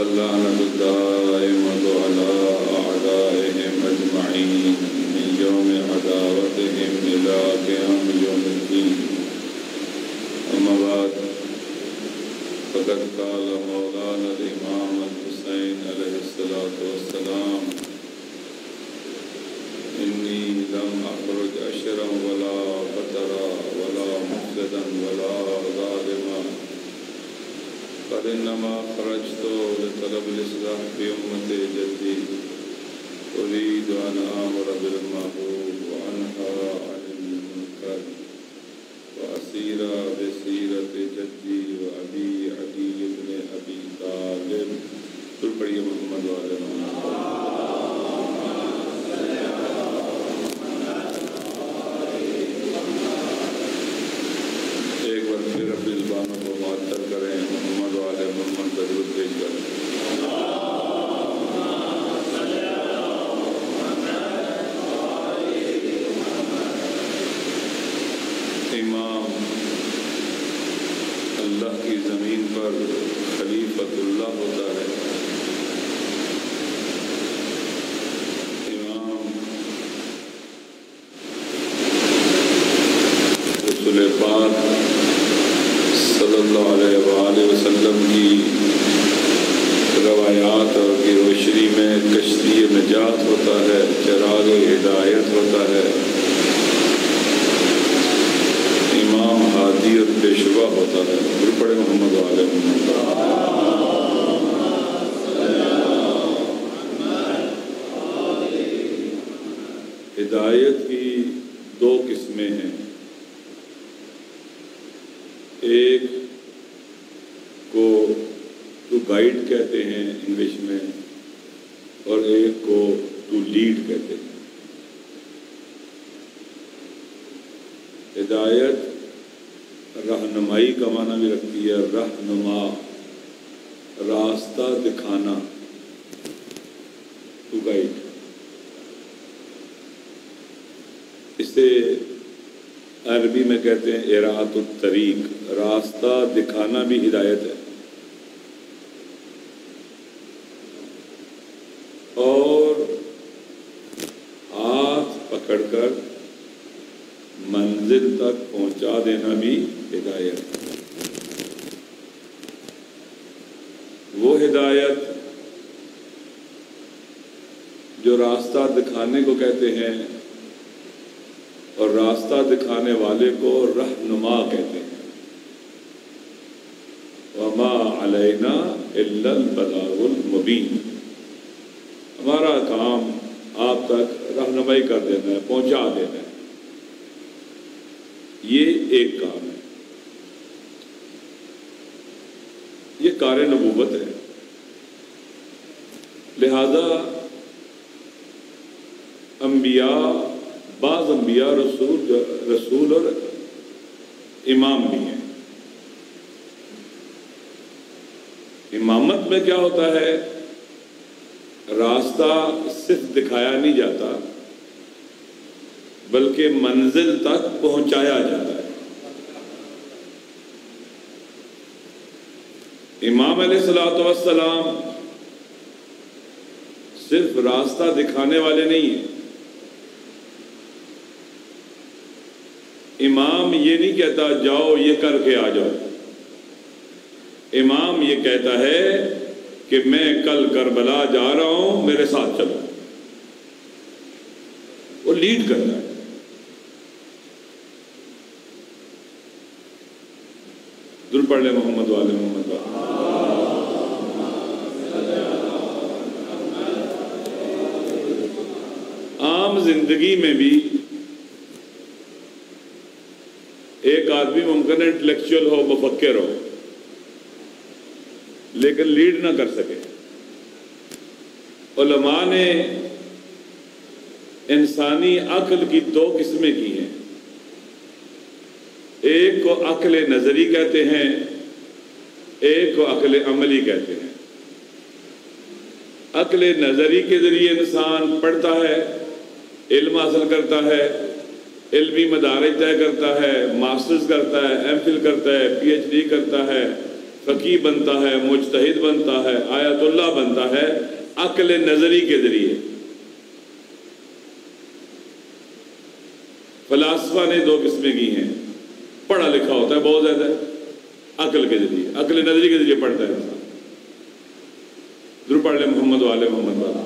واللعنة الدائمة على أعدائهم أجمعين من يوم عداوتهم إلى قيام يوم الدين. أما بعد فقد قال مولانا الإمام الحسين عليه الصلاة والسلام: إني لم أخرج أشرا ولا بطرا ولا مفسدا ولا ظالما، بل إنما خرجت لطلب الإصلاح في أمة جدي، أريد أن آمر بالمعروف وأنهى عن المنكر وأسير بسيرة جدي وأبي علي بن أبي طالب. پھر پڑھیے محمد وعلى محمد. ایک بار پھر اپنی زبانوں کو معطر کریں، محمد وعلى محمد کا درود پیش کریں. امام اللہ کی زمین پر خلیفۃ اللہ ہوتا ہے. امام رسول پاک صلی اللہ علیہ وآلہ وسلم کی روایات اور کی روشنی میں کشتی نجات ہوتا ہے، چراغ ہدایت ہوتا ہے. امام ہادی اور پیشوا ہوتا ہے. پھر پڑھے محمد وعلى محمد. ہدایت کی دو قسمیں ہیں. ایک کو ٹو گائیڈ کہتے ہیں انگلش میں، اور ایک کو ٹو لیڈ کہتے ہیں. ہدایت رہنمائی کا معنی بھی رکھتی ہے. رہنما، راستہ دکھانا، ٹو گائیڈ. اسے عربی میں کہتے ہیں اراۃ الطریق. راستہ دکھانا بھی ہدایت ہے. اور ہاتھ پکڑ کر منزل تک پہنچا دینا بھی ہدایت. وہ ہدایت جو راستہ دکھانے کو کہتے ہیں، اور راستہ دکھانے والے کو رہنما کہتے ہیں. وما علینا الا البلاغ المبین. ہمارا کام آپ تک رہنمائی کر دینا ہے، پہنچا دینا ہے. یہ ایک کام ہے. یہ کار نبوت ہے. لہذا انبیاء، بعض انبیاء رسول اور امام بھی ہیں. امامت میں کیا ہوتا ہے؟ راستہ صرف دکھایا نہیں جاتا بلکہ منزل تک پہنچایا جاتا ہے. امام علیہ الصلوۃ والسلام صرف راستہ دکھانے والے نہیں ہیں. امام یہ نہیں کہتا جاؤ یہ کر کے آ جاؤ. امام یہ کہتا ہے کہ میں کل کربلا جا رہا ہوں، میرے ساتھ چلو. وہ لیڈ کرتا ہے. درود پڑھ لیں محمد وعلى محمد. عام زندگی میں بھی ایک آدمی ممکن ہے انٹلیکچوئل ہو، مفکر ہو، لیکن لیڈ نہ کر سکے. علماء نے انسانی عقل کی دو قسمیں کی ہیں. ایک کو عقل نظری کہتے ہیں، ایک کو عقل عملی کہتے ہیں. عقل نظری کے ذریعے انسان پڑھتا ہے، علم حاصل کرتا ہے، علمی مدارج طے کرتا ہے، ماسٹرز کرتا ہے، ایم فل کرتا ہے، پی ایچ ڈی کرتا ہے، فقیہ بنتا ہے، مجتہد بنتا ہے، آیت اللہ بنتا ہے عقل نظری کے ذریعے۔ فلاسفہ نے دو قسمیں کی ہیں، پڑھا لکھا ہوتا ہے بہت زیادہ، عقل کے ذریعے، عقل نظری کے ذریعے پڑھتا ہے انسان۔ ضرور پڑھ لیں محمد و آل محمد والا۔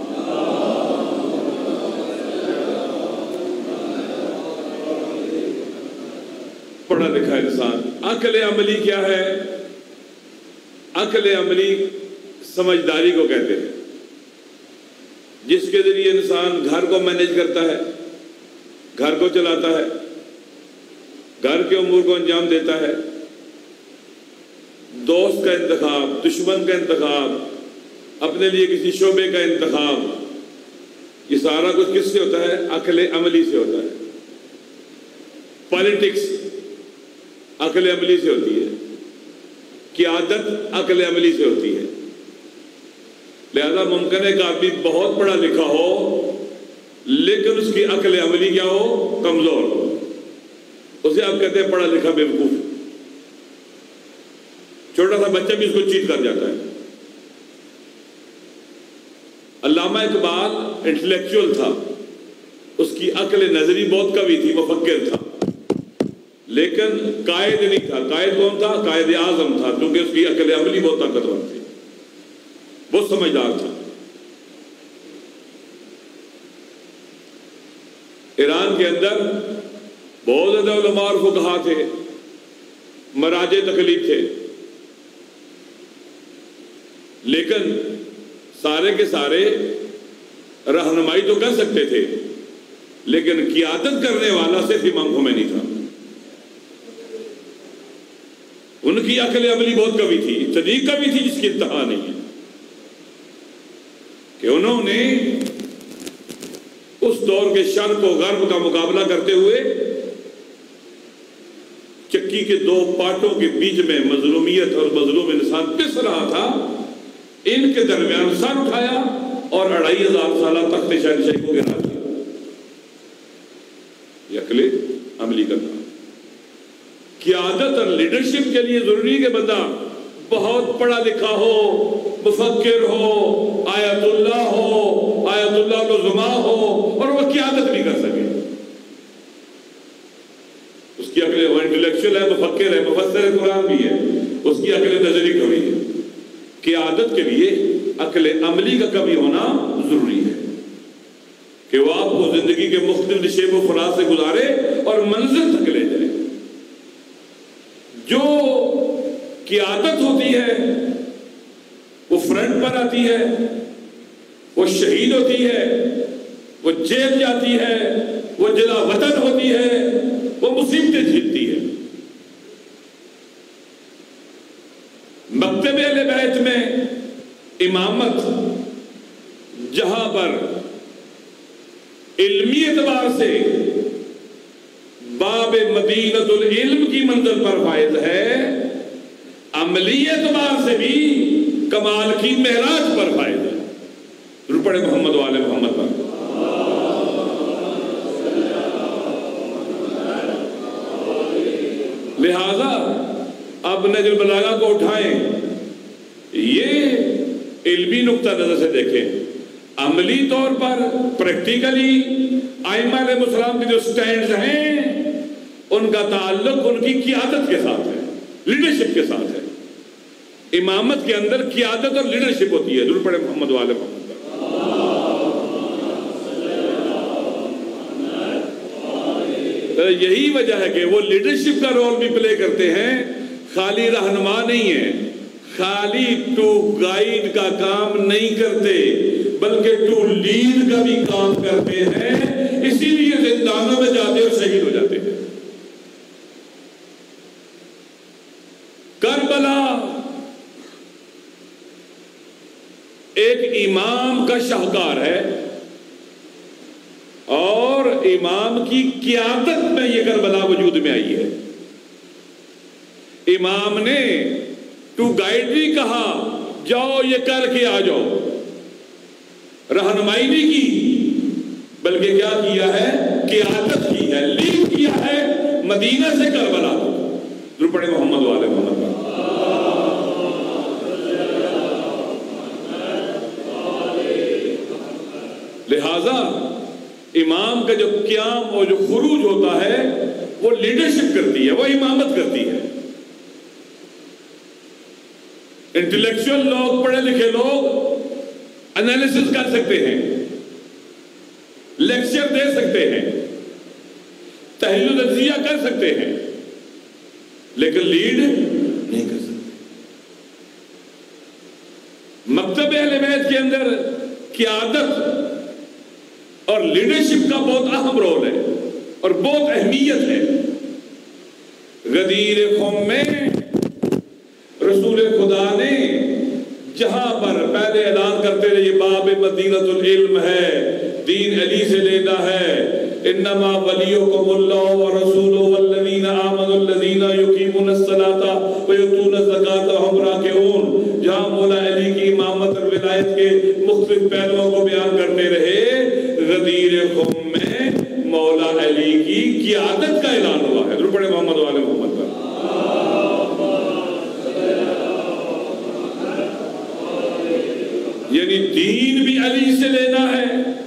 پڑھا لکھا انسان۔ عقل عملی کیا ہے؟ عقل عملی سمجھداری کو کہتے ہیں، جس کے ذریعے انسان گھر کو مینیج کرتا ہے، گھر کو چلاتا ہے، گھر کے امور کو انجام دیتا ہے، دوست کا انتخاب، دشمن کا انتخاب، اپنے لیے کسی شعبے کا انتخاب، یہ سارا کچھ کس سے ہوتا ہے؟ عقل عملی سے ہوتا ہے۔ پالیٹکس عقل عملی سے ہوتی ہے، قیادت عقل عملی سے ہوتی ہے۔ لہذا ممکن ہے کہ آدمی بہت پڑھا لکھا ہو لیکن اس کی عقل عملی کیا ہو؟ کمزور ہو، اسے آپ کہتے ہیں پڑھا لکھا بیوقوف۔ چھوٹا سا بچہ بھی اس کو چیٹ کر جاتا ہے۔ علامہ اقبال انٹلیکچوئل تھا، اس کی عقل نظری بہت قوی تھی، مفکر تھا، لیکن قائد نہیں تھا۔ قائد کون تھا؟ قائد اعظم تھا، کیونکہ اس کی عقل عملی بہت طاقتور تھی، بہت سمجھدار تھا۔ ایران کے اندر بہت زیادہ علماء اور فقہا تھے، مراجع تقلید تھے، لیکن سارے کے سارے رہنمائی تو کر سکتے تھے، لیکن قیادت کرنے والا صرف امام خمینی تھا۔ ان کی عقل عملی بہت قوی تھی، اتنی قوی تھی جس کی انتہا نہیں ہے، کہ انہوں نے اس دور کے شرق و غرب کا مقابلہ کرتے ہوئے چکی کے دو پارٹوں کے بیچ میں مظلومیت اور مظلوم انسان پس رہا تھا، ان کے درمیان سر اٹھایا اور 2500 سالہ تخت شاہنشاہی کو گرا دیا۔ یہ عقل عملی کا تھا۔ قیادت اور لیڈرشپ کے لیے ضروری ہے کہ بندہ بہت پڑھا لکھا ہو، مفکر ہو، آیت اللہ ہو، آیت اللہ لزما ہو، اور وہ قیادت بھی کر سکے۔ اس کی عقل، وہ انٹلیکچوئل ہے، مفکر ہے، مفسر قرآن بھی ہے، اس کی عقل نظری قوی ہے۔ قیادت کے لیے عقل عملی کا کمی ہونا ضروری ہے کہ وہ آپ کو زندگی کے مختلف شیب و فراز سے گزارے اور منزل تک لے جائے۔ جو قیادت ہوتی ہے وہ فرنٹ پر آتی ہے، وہ شہید ہوتی ہے، وہ جیل جاتی ہے، وہ جلا وطن ہوتی ہے، وہ مصیبتیں جھیلتی ہے۔ مکتب اہل بیت میں امامت جہاں پر علمی اعتبار سے باب مدینۃ العلم کی منزل پر فائز ہے، عملی اعتبار سے بھی کمال کی معراج پر فائز ہے۔ ضرور پڑھے محمد و آل محمد پر۔ لہذا اب نہج البلاغہ کو اٹھائیں، یہ علمی نقطہ نظر سے دیکھیں، عملی طور پر پریکٹیکلی ائمہ علیہ السلام کے جو سٹینڈز ہیں ان کا تعلق ان کی قیادت کے ساتھ ہے، لیڈرشپ کے ساتھ ہے۔ امامت کے اندر قیادت اور لیڈرشپ ہوتی ہے۔ ضرور پڑھے محمد و آل محمد۔ یہی وجہ ہے کہ وہ لیڈرشپ کا رول بھی پلے کرتے ہیں، خالی رہنما نہیں ہے، خالی ٹو گائیڈ کا کام نہیں کرتے بلکہ ٹو لیڈ کا بھی کام کرتے ہیں، اسی لیے زندانوں میں جاتے اور شہید ہو جاتے ہیں۔ کربلا ایک امام کا شاہکار ہے اور امام کی قیادت میں یہ کربلا وجود میں آئی ہے۔ امام نے ٹو گائیڈ بھی کہا، جاؤ یہ کر کے آ جاؤ، رہنمائی نہیں کی بلکہ کیا کیا ہے؟ قیادت کی ہے، لیڈ کیا ہے مدینہ سے کربلا۔ ضرور پڑھے محمد و آل محمد۔ لہذا امام کا جو قیام اور جو خروج ہوتا ہے وہ لیڈرشپ کرتی ہے، وہ امامت کرتی ہے۔ انٹلیکچوئل لوگ، پڑھے لکھے لوگ انالیسس کر سکتے ہیں، لیکچر دے سکتے ہیں، تحلیل و تجزیہ کر سکتے ہیں، لیکن لیڈ نہیں کر سکتے۔ مکتب اہل بیت کے اندر قیادت اور لیڈرشپ کا بہت اہم رول ہے اور بہت اہمیت ہے۔ غدیر قوم میں رسول خدا نے جہاں پر پہلے اعلان کرتے رہے یہ باب مدینۃ العلم ہے، دین علی سے لینا ہے، انما ولیکم اللہ ورسولہ والذین آمنوا الذین یقیمون الصلاۃ ویؤتون الزکاۃ وہم راکعون، جہاں مولا علی کی امامت اور ولایت کے مختلف پہلوؤں کو بیان کرتے رہے، غدیر قوم میں مولا علی کی قیادت کا اعلان ہوا ہے۔ درود پڑھیں محمد و آل محمد پر۔ یعنی دین بھی علی سے لینا ہے،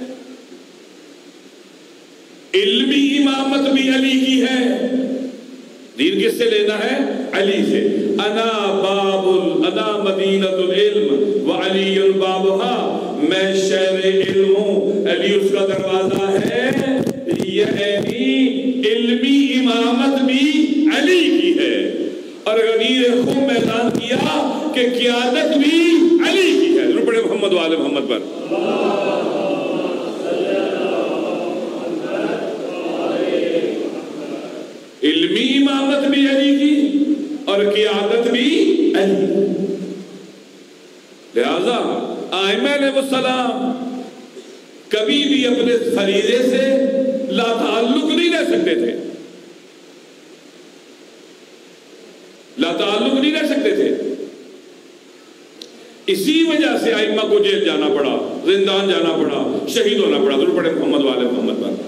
علمی امامت بھی علی کی ہے۔ دین کس سے لینا ہے؟ علی سے۔ انا مدینۃ العلم وعلی بابها، میں شہر علم ہوں، علی اس کا دروازہ ہے۔ یعنی علمی امامت بھی علی کی ہے، اور غدیر قوم میں اعلان کیا کہ قیادت بھی علی کی ہے۔ ضرور پڑھیں محمد و آل محمد پر۔ علمی امامت بھی علی کی اور قیادت بھی علی۔ لہذا ائمہ علیہ السلام کبھی بھی اپنے فریضے سے لا تعلق نہیں رہ سکتے تھے، لا تعلق نہیں رہ سکتے تھے۔ اسی وجہ سے ائمہ کو جیل جانا پڑا، زندان جانا پڑا، شہید ہونا پڑا۔ ضرور پڑھیں محمد و آل محمد پر۔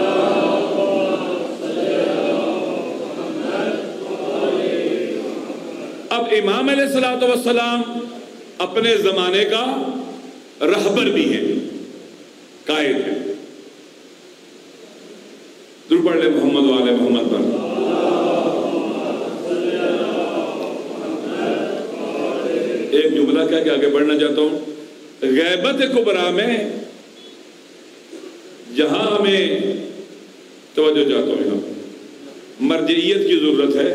اب امام علیہ الصلوۃ والسلام اپنے زمانے کا رہبر بھی ہیں، قائد ہیں۔ ضرور پڑھ لیں محمد و آل محمد پر۔ ایک جملہ کہہ کے آگے بڑھنا چاہتا ہوں۔ غیبت کبریٰ میں جہاں ہمیں توجہ چاہتا ہوں، یہاں مرجعیت کی ضرورت ہے۔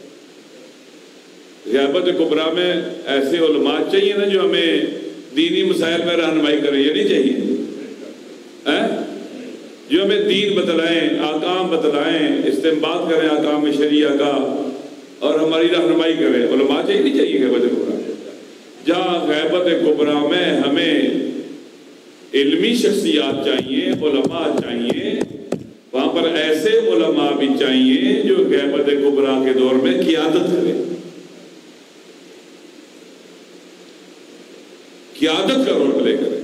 غیبت کبریٰ میں ایسے علماء چاہیے نا جو ہمیں دینی مسائل میں رہنمائی کریں، یہ نہیں چاہیے جو ہمیں دین بتلائیں، احکام بتلائیں، استنباط کریں احکام شریعہ کا اور ہماری رہنمائی کریں۔ علماء چاہیے نہیں چاہیے غیبت کبریٰ۔ جہاں غیبت کبریٰ میں ہمیں علمی شخصیات چاہیے، علماء چاہیے، وہاں پر ایسے علماء بھی چاہیے جو غیبت کبریٰ کے دور میں قیادت کریں، قیادت کا رول پلے کریں۔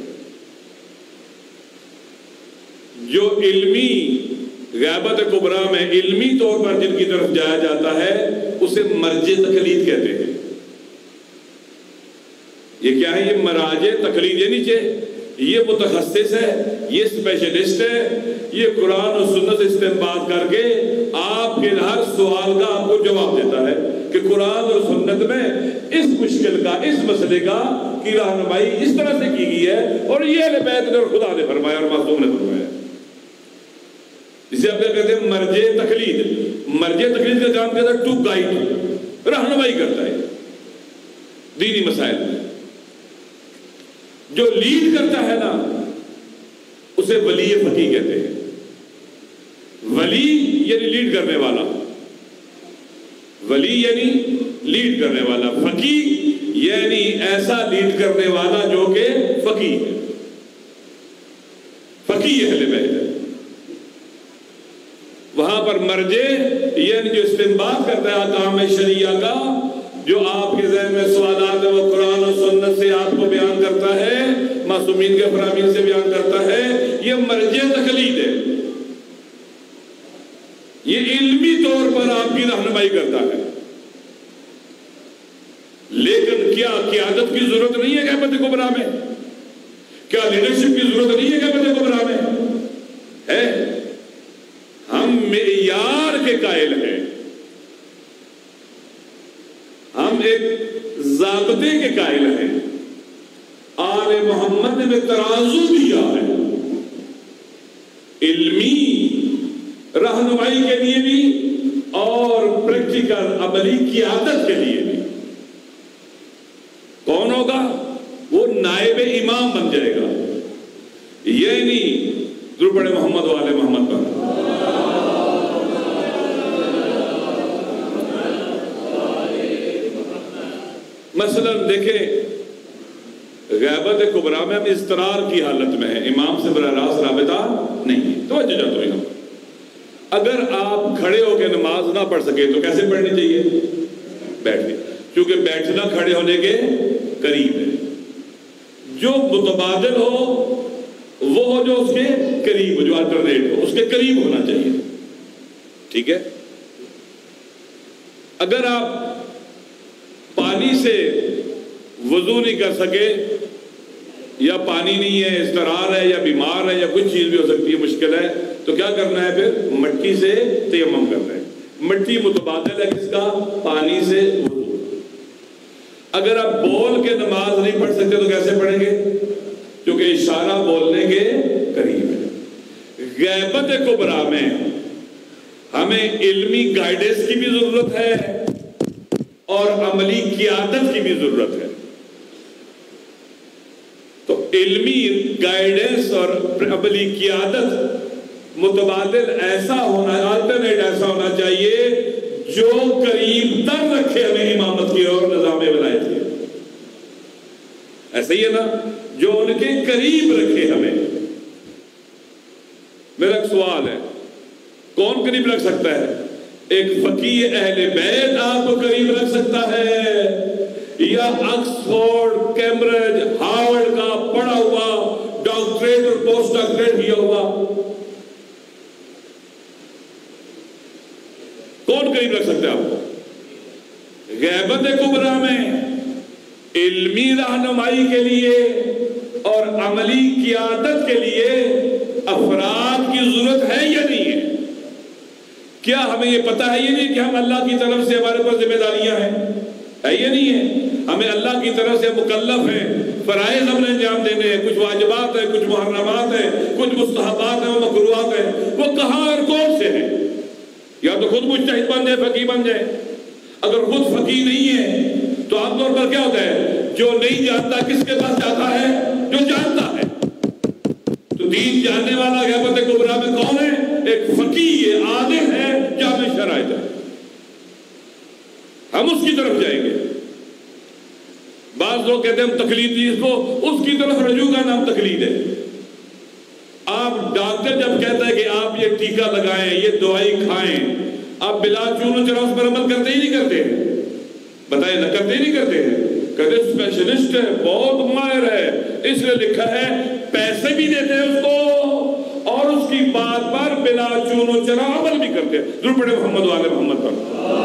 جو علمی غیبت کبریٰ میں علمی طور پر جن کی طرف جایا جاتا ہے اسے مرجع تقلید کہتے ہیں۔ یہ کیا ہے؟ یہ مراجع تقلید، یہ نیچے یہ متخصص ہے، یہ اسپیشلسٹ ہے، یہ قرآن اور سنت سے استنباط کر کے آپ کے ہر سوال کا آپ کو جواب دیتا ہے کہ قرآن اور سنت میں اس مشکل کا، اس مسئلے کا کی رہنمائی اس طرح سے کی گئی ہے، اور یہ اہل بیت نے اور خدا نے فرمایا اور معصوم نے فرمایا۔ جسے آپ کہتے ہیں مرجع تقلید۔ مرجع تقلید کا کام کہتا ہے ٹو گائیڈ، رہنمائی کرتا ہے دینی مسائل میں۔ جو لیڈ کرتا ہے نا اسے ولی فقیہ کہتے ہیں۔ ولی یعنی لیڈ کرنے والا، ولی یعنی لیڈ کرنے والا، فقیہ یعنی ایسا لیڈ کرنے والا جو کہ فقیہ ہے، فقیہ اہل بیت ہے۔ وہاں پر مرجع یعنی جو استنباط کرتا ہے احکام شریعہ کا، جو آپ کے ذہن میں سوالات ہیں وہ قرآن اور سنت سے آپ کو بیان کرتا ہے، معصومین کے فرامین سے بیان کرتا ہے، یہ مرجع تقلید ہے۔ یہ علمی طور پر آپ کی رہنمائی کرتا ہے، لیکن کیا قیادت کی ضرورت نہیں ہے غیبت کبریٰ میں؟ کیا لیڈرشپ کی ضرورت نہیں ہے غیبت کبریٰ میں؟ ہے. ہم معیار کے قائل ہیں، ہم ایک ضابطے کے قائل ہیں. آل محمد نے ترازو دیا ہے، علمی رہنمائی کے لیے بھی اور پریکٹیکل عملی قیادت کے لیے بھی. کون ہوگا؟ وہ نائب امام بن جائے گا. یہ نہیں درود پڑھے محمد والے محمد پر. مثلا دیکھیں غیبت کبریٰ میں ہم اضطرار کی حالت میں ہیں، امام سے براہ راست رابطہ نہیں ہے. توجہ جاتا ہوں. اگر آپ کھڑے ہو کے نماز نہ پڑھ سکے تو کیسے پڑھنی چاہیے؟ بیٹھ کے، کیونکہ بیٹھنا کھڑے ہونے کے قریب ہے. جو متبادل ہو وہ ہو جو اس کے قریب ہو، جو الٹرنیٹ ہو اس کے قریب ہونا چاہیے. ٹھیک ہے. اگر آپ پانی سے وضو نہیں کر سکے، یا پانی نہیں ہے، اضطرار ہے، یا بیمار ہے، یا کچھ چیز بھی ہو سکتی ہے، مشکل ہے، تو کیا کرنا ہے؟ پھر مٹی سے تیمم کرنا ہے. مٹی متبادل ہے کس کا؟ پانی سے وضو. اگر آپ بول کے نماز نہیں پڑھ سکتے تو کیسے پڑھیں گے؟ کیونکہ اشارہ بولنے کے قریب ہے. غیبت کبریٰ میں ہمیں علمی گائیڈنس کی بھی ضرورت ہے اور عملی قیادت کی بھی ضرورت ہے. تو علمی گائیڈنس اور عملی قیادت متبادل ایسا ہونا، آلٹرنیٹ ایسا ہونا چاہیے جو قریب تر رکھے ہمیں امامت کی اور نظام ولایت کی. ایسا ہی ہے نا، جو ان کے قریب رکھے ہمیں. میرا ایک سوال ہے، کون قریب رکھ سکتا ہے؟ ایک فقیہ اہل بیت آپ کو قریب رکھ سکتا ہے، یا آکسفورڈ، کیمبرج، ہارورڈ کا پڑھا ہوا، ڈاکٹریٹ اور پوسٹ ڈاکٹریٹ کیا ہوا؟ کون قریب رکھ سکتا ہے آپ کو؟ غیبت کبریٰ میں علمی رہنمائی کے لیے اور عملی قیادت کے لیے افراد کی ضرورت ہے یا نہیں ہے؟ کیا ہمیں یہ پتہ ہے یہ نہیں کہ ہم اللہ کی طرف سے ہمارے پر ذمہ داریاں ہیں؟ ہے یہ نہیں ہے؟ ہمیں اللہ کی طرف سے مکلف ہیں، فرائض ہم نے انجام دینے ہیں، کچھ واجبات ہیں، کچھ محرمات ہیں، کچھ مستحبات ہیں، مکروہات ہیں. وہ کہاں اور کون سے ہیں؟ یا تو خود مجتہد بن جائے، فقیہ بن جائے. اگر خود فقیہ نہیں ہے تو عام طور پر کیا ہوتا ہے؟ جو نہیں جانتا کس کے پاس جاتا ہے؟ جو جانتا ہے. تو دین جاننے والا غیبت کبریٰ میں کون ہے؟ ایک فقیہ عالم ہے، جامع شرائط ہے. ہم اس کی طرف جائیں گے. بعض لوگ کہتے ہیں ہم تقلید، اس کو اس کی طرف رجوع کا نام تقلید ہے. آپ ڈاکٹر جب کہتا ہے کہ آپ یہ ٹیکہ لگائیں، یہ دوائی کھائیں، آپ بلا چون و چرا اس پر عمل کرتے ہی نہیں کرتے ہیں؟ بتائیں نہ، کرتے ہی نہیں کرتے ہیں. کہتے اسپیشلسٹ ہے، بہت ماہر ہے، اس نے لکھا ہے، پیسے بھی دیتے ہیں اس کو اور اس کی بات پر بلا چون و چرا عمل بھی کرتے ہیں. ضرور پڑھے محمد والے محمد پر.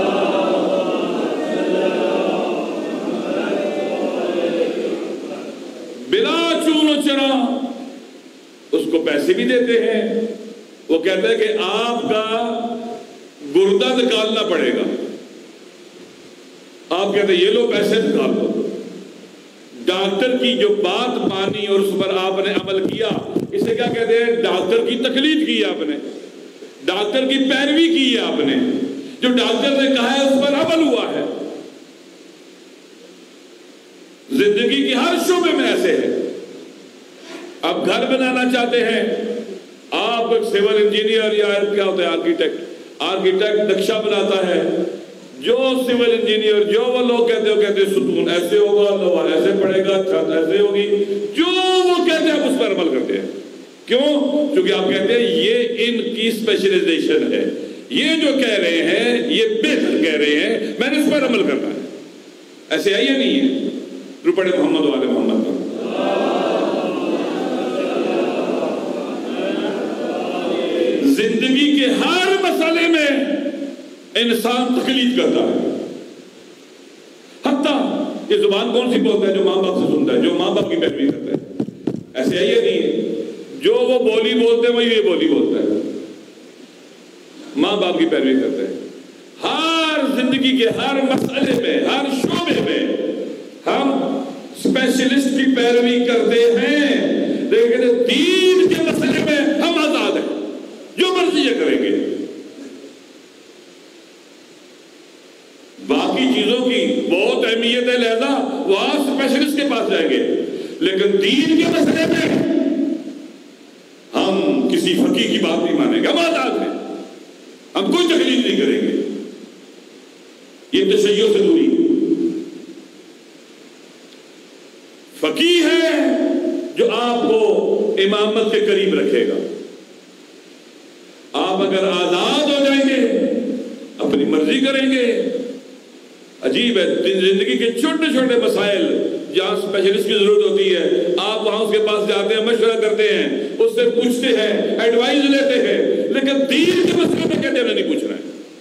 بلا چون و چرا اس کو پیسے بھی دیتے ہیں. وہ کہتے ہیں کہ آپ کا گردہ نکالنا پڑے گا. آپ کہتے ہیں یہ لو پیسے نکال دو. ڈاکٹر کی جو بات مانی اور اس پر آپ نے عمل کیا، اسے کیا کہتے ہیں؟ ڈاکٹر کی تقلید کی آپ نے، ڈاکٹر کی پیروی کی ہے آپ نے. جو ڈاکٹر نے کہا ہے اس پر عمل ہوا ہے. زندگی کی ہر شعبے میں ایسے ہے. آپ گھر بنانا چاہتے ہیں، آپ ایک سول انجینئر یا کیا ہوتا ہے آرکیٹیکٹ نقشہ بناتا ہے. جو سول انجینئر جو وہ لوگ کہتے ہیں ستون ایسے ہوگا، لوہا ایسے پڑے گا، چھت ایسے ہوگی، جو وہ کہتے ہیں آپ اس پر عمل کرتے ہیں. کیوں؟ کیونکہ آپ کہتے ہیں یہ ان کی اسپیشلائزیشن ہے، یہ جو کہہ رہے ہیں یہ بہتر کہہ رہے ہیں، میں نے اس پر عمل کرنا ہے. ایسے ہے یا نہیں ہے؟ روپڑے محمد والے محمد پر. زندگی کے ہر مسئلے میں انسان تقلید کرتا ہے. حتیٰ یہ زبان کون سی بولتا ہے؟ جو ماں باپ سے سنتا ہے، جو ماں باپ کی پیروی کرتا ہے. ایسے ہے یہ نہیں ہے جو وہ بولی بولتے ہیں وہ یہ بولی بولتا ہے، ماں باپ کی پیروی کرتے ہیں۔ ہر زندگی کے ہر مسئلے میں، ہر شعبے میں ہم اسپیشلسٹ کی پیروی کرتے ہیں، لیکن دین کے مسئلے میں ہم آزاد ہیں، جو مرضی یہ کریں گے۔ باقی چیزوں کی بہت اہمیت ہے، لہذا وہ آپ اسپیشلسٹ کے پاس جائیں گے، لیکن دین کے مسئلے میں ہم کسی فقیہ کی بات نہیں مانیں گے، ہم آزاد ہیں، ہم کوئی تقلید نہیں کریں گے۔ یہ تشیع سے دوری ہے۔ فقیہ ہے جو آپ کو امامت کے قریب رکھے گا۔ آپ اگر آزاد ہو جائیں گے، اپنی مرضی کریں گے، عجیب ہے، زندگی کے چھوٹے چھوٹے مسائل جہاں اسپیشلسٹ کی ضرورت ہوتی ہے، آپ وہاں اس کے پاس جاتے ہیں، مشورہ کرتے ہیں، اس سے پوچھتے ہیں، ایڈوائز لیتے ہیں، لیکن دین کے مسئلے میں کہتے ہیں نہیں پوچھنا ہے۔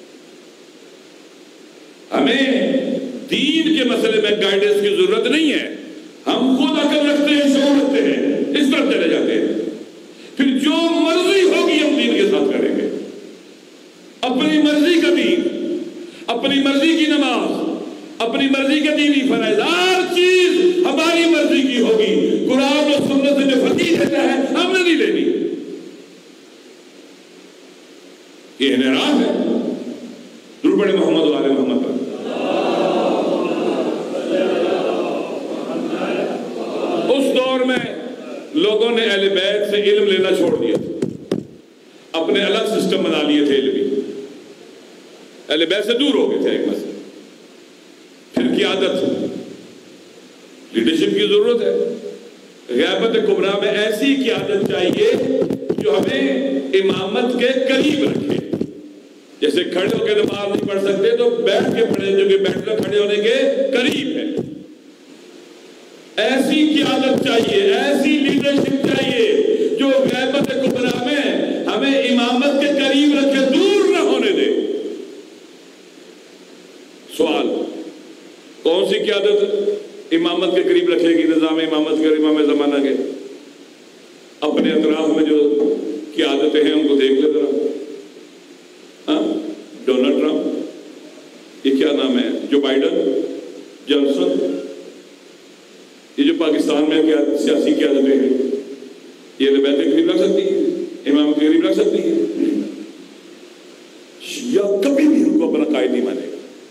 ہمیں دین کے مسئلے میں گائیڈنس کی ضرورت نہیں ہے، ہم خود عقل رکھتے ہیں، شعور رکھتے ہیں، اس طرف چلے جاتے ہیں، پھر جو مرضی ہوگی ہم دین کے ساتھ کریں گے۔ اپنی مرضی کا دین، اپنی مرضی کی نماز، اپنی مرضی کے دینی فرائض، ہر چیز ہماری مرضی کی ہوگی۔ قرآن و سنت سے جو فقیہ دیتا ہے ہم نے نہیں لینی۔ یہ انحراف ہے۔ درود پڑھیں محمد و آل محمد پر۔ اس دور میں لوگوں نے اہل بیت سے علم لینا چھوڑ دیا، اپنے الگ سسٹم بنا لیے تھے علمی، اہل بیت سے دور ہو گئے تھے۔ ایک مسئلہ پھر قیادت، لیڈرشپ کی ضرورت ہے۔ غیبت کبریٰ میں ایسی قیادت چاہیے جو ہمیں امامت کے قریب رکھے، جیسے کھڑے ہو کے نماز نہیں پڑھ سکتے تو بیٹھ کے پڑھے، جو کہ بیٹھنا کھڑے ہونے کے قریب ہے۔ ایسی قیادت چاہیے، ایسی لیڈرشپ چاہیے جو غیبت کبریٰ میں ہمیں امامت کے قریب رکھے، دور نہ ہونے دے۔ سوال، کون سی قیادت امامت کے قریب رکھے گی؟ نظام امامت کے، امام زمانہ کے؟ اپنے اطراف میں جو قیادتیں ہیں ان کو دیکھ لے ذرا۔ ڈونلڈ ٹرمپ، یہ کیا نام ہے، جو بائیڈن، جانسن، یہ جو پاکستان میں سیاسی قیادتیں ہیں، یہ اہل بیت کے قریب رکھ سکتی ہے؟ امام کے قریب رکھ سکتی ہے؟ شیعہ کبھی بھی ان کو اپنا قائد نہیں مانے گا۔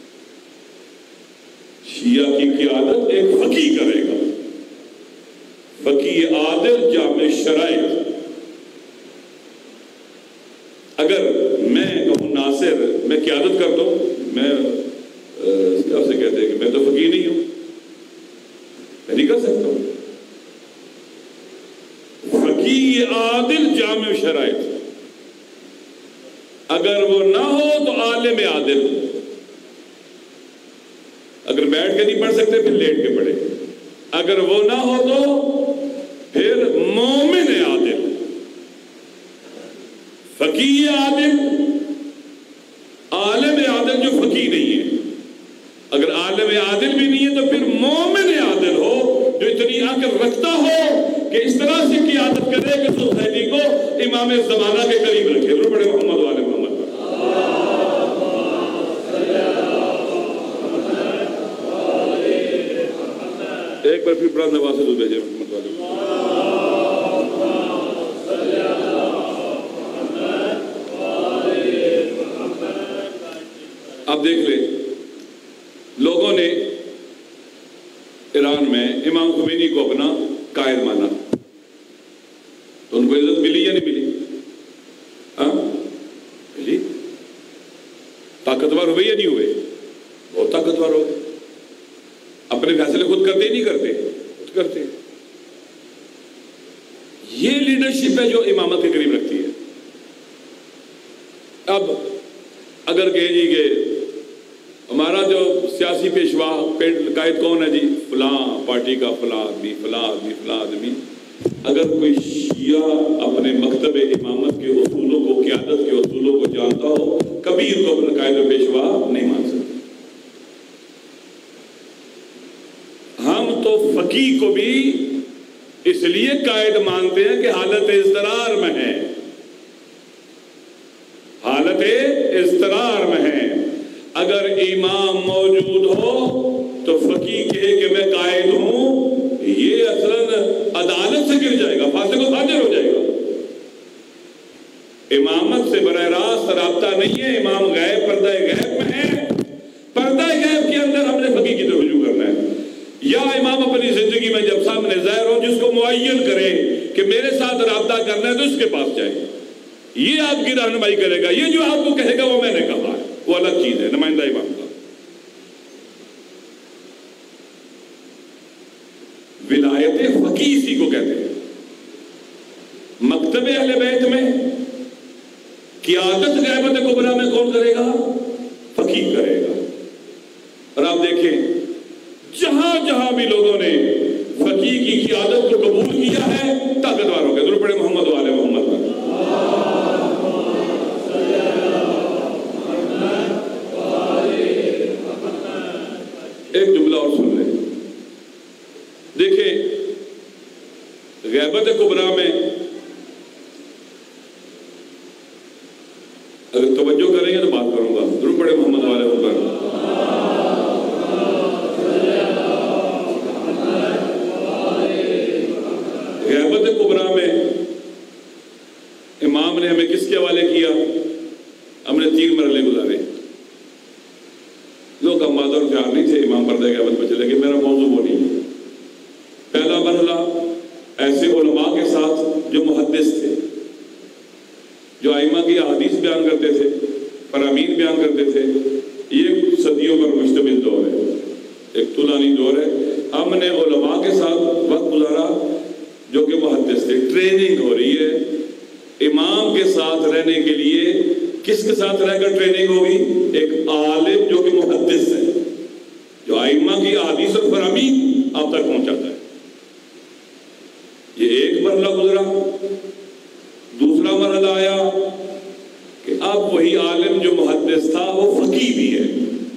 شیعہ کی قیادت ایک فقیہ کرے گا، فقیہ عادل جامع شرائط۔ اگر میں کہوں ناصر میں قیادت کرتا ہوں، میں کیا سے کہتے ہیں کہ میں تو فقیہ نہیں ہوں، میں نہیں کر سکتا ہوں۔ فقیہ عادل جامع شرائط، اگر وہ نہ ہو تو عالم عادل، اگر بیٹھ کے نہیں پڑھ سکتے پھر لیٹ کے پڑھے، اگر وہ نہ ہو تو پھر مومن عادل۔ فقیہ عادل، عالم عادل جو فقیہ نہیں ہے، اگر عالم عادل بھی نہیں ہے تو پھر مومن عادل ہو جو اتنی عقل رکھتا ہو کہ اس طرح سے قیادت کرے کہ سوسائٹی کو امام زمانہ کے قریب رکھے۔ ضرور پڑھے محمد و آل محمد پر۔ ایک بار پھر بڑا نواز سے دو بھیجے محمد والے۔ اب دیکھ لیں، لوگوں نے ایران میں امام خمینی کو اپنا قائد مانا تو ان کو عزت ملی یا نہیں ملی؟ ملی۔ طاقتور ہوئے یا نہیں ہوئے؟ بہت طاقتور ہو گئے، اپنے فیصلے خود کرتے ہی نہیں کرتے، خود کرتے۔ یہ لیڈرشپ ہے جو امامت کے قریب رکھتی ہے۔ اب اگر کہیں جی کہ ہمارا جو سیاسی پیشوا قائد کون ہے جی، فلاں پارٹی کا فلاں آدمی، فلاں آدمی، فلاں آدمی، اگر کوئی شیعہ اپنے مکتب امامت کے اصولوں کو، قیادت کے اصولوں کو جانتا ہو، کبھی ان کو اپنا قائد و پیشوا نہیں مان سکتا۔ ہم تو فقیہ کو بھی اس اس لیے قائد مانتے ہیں کہ حالت اضطرار میں ہے، حالت اضطرار میں ہے۔ اگر امام موجود ہو تو فقیہ کہے کہ میں قائد ہوں، یہ اصلاً عدالت سے گر جائے گا، فاسق و فاجر ہو جائے گا۔ امامت سے براہ راست رابطہ نہیں ہے، امام غیب پردہ غیب میں ہے، پردہ غیب کے اندر ہم نے فقیہ کی طرف رجوع کرنا ہے۔ یا امام اپنی زندگی میں جب سامنے ظاہر ہو، جس کو معین کرے کہ میرے ساتھ رابطہ کرنا ہے تو اس کے پاس جائے، یہ آپ کی رہنمائی کرے گا۔ یہ جو آپ کو کہے گا وہ میں نے کہا ہے، وہ الگ چیز ہے، نمائندہ امام کا۔ ولایت فقیہ اسی کو کہتے ہیں۔ مکتب اہل بیت میں قیادت غیبت کبریٰ میں کون کرے گا؟ فقیہ کرے گا۔ اور آپ دیکھیں جہاں جہاں بھی لوگوں نے فقیہ کی قیادت کو قبول کیا ہے، طاقتور ہو گئے۔ درود پڑھیں محمد و آل محمد پر۔ ایک جملہ اور سن لیں، دیکھیں غیبت کبریٰ میں اگر توجہ کریں گے تو بات کروں گا۔ درود پڑھیں محمد و آل محمد پر۔ غیبت کبریٰ میں امام نے ہمیں کس کے حوالے کیا؟ ہم نے 3 مرحلے گزارے۔ لوگ ہم معذور خیال نہیں تھے، امام پردہ غیبت پہ چلے گئے، میرا موضوع وہ نہیں ہے۔ پہلا مرحلہ ایسے علماء کے ساتھ جو محدث تھے، جو ائمہ کی احادیث بیان کرتے تھے، فرامین بیان کرتے تھے۔ یہ صدیوں پر مشتمل دور ہے، ایک طولانی دور ہے۔ ہم نے علماء کے ساتھ وقت گزارا جو کہ محدث تھے۔ ٹریننگ ہو رہی ہے امام کے ساتھ رہنے کے لیے۔ کس کے ساتھ رہ کر ٹریننگ ہوگی؟ ایک عالم جو کہ محدث ہے، جو ائمہ کی احادیث اور فرامین آپ تک پہنچاتا ہے۔ یہ ایک مرحلہ گزرا۔ دوسرا مرحلہ آیا کہ اب وہی عالم جو محدث تھا وہ فقیہ بھی ہے،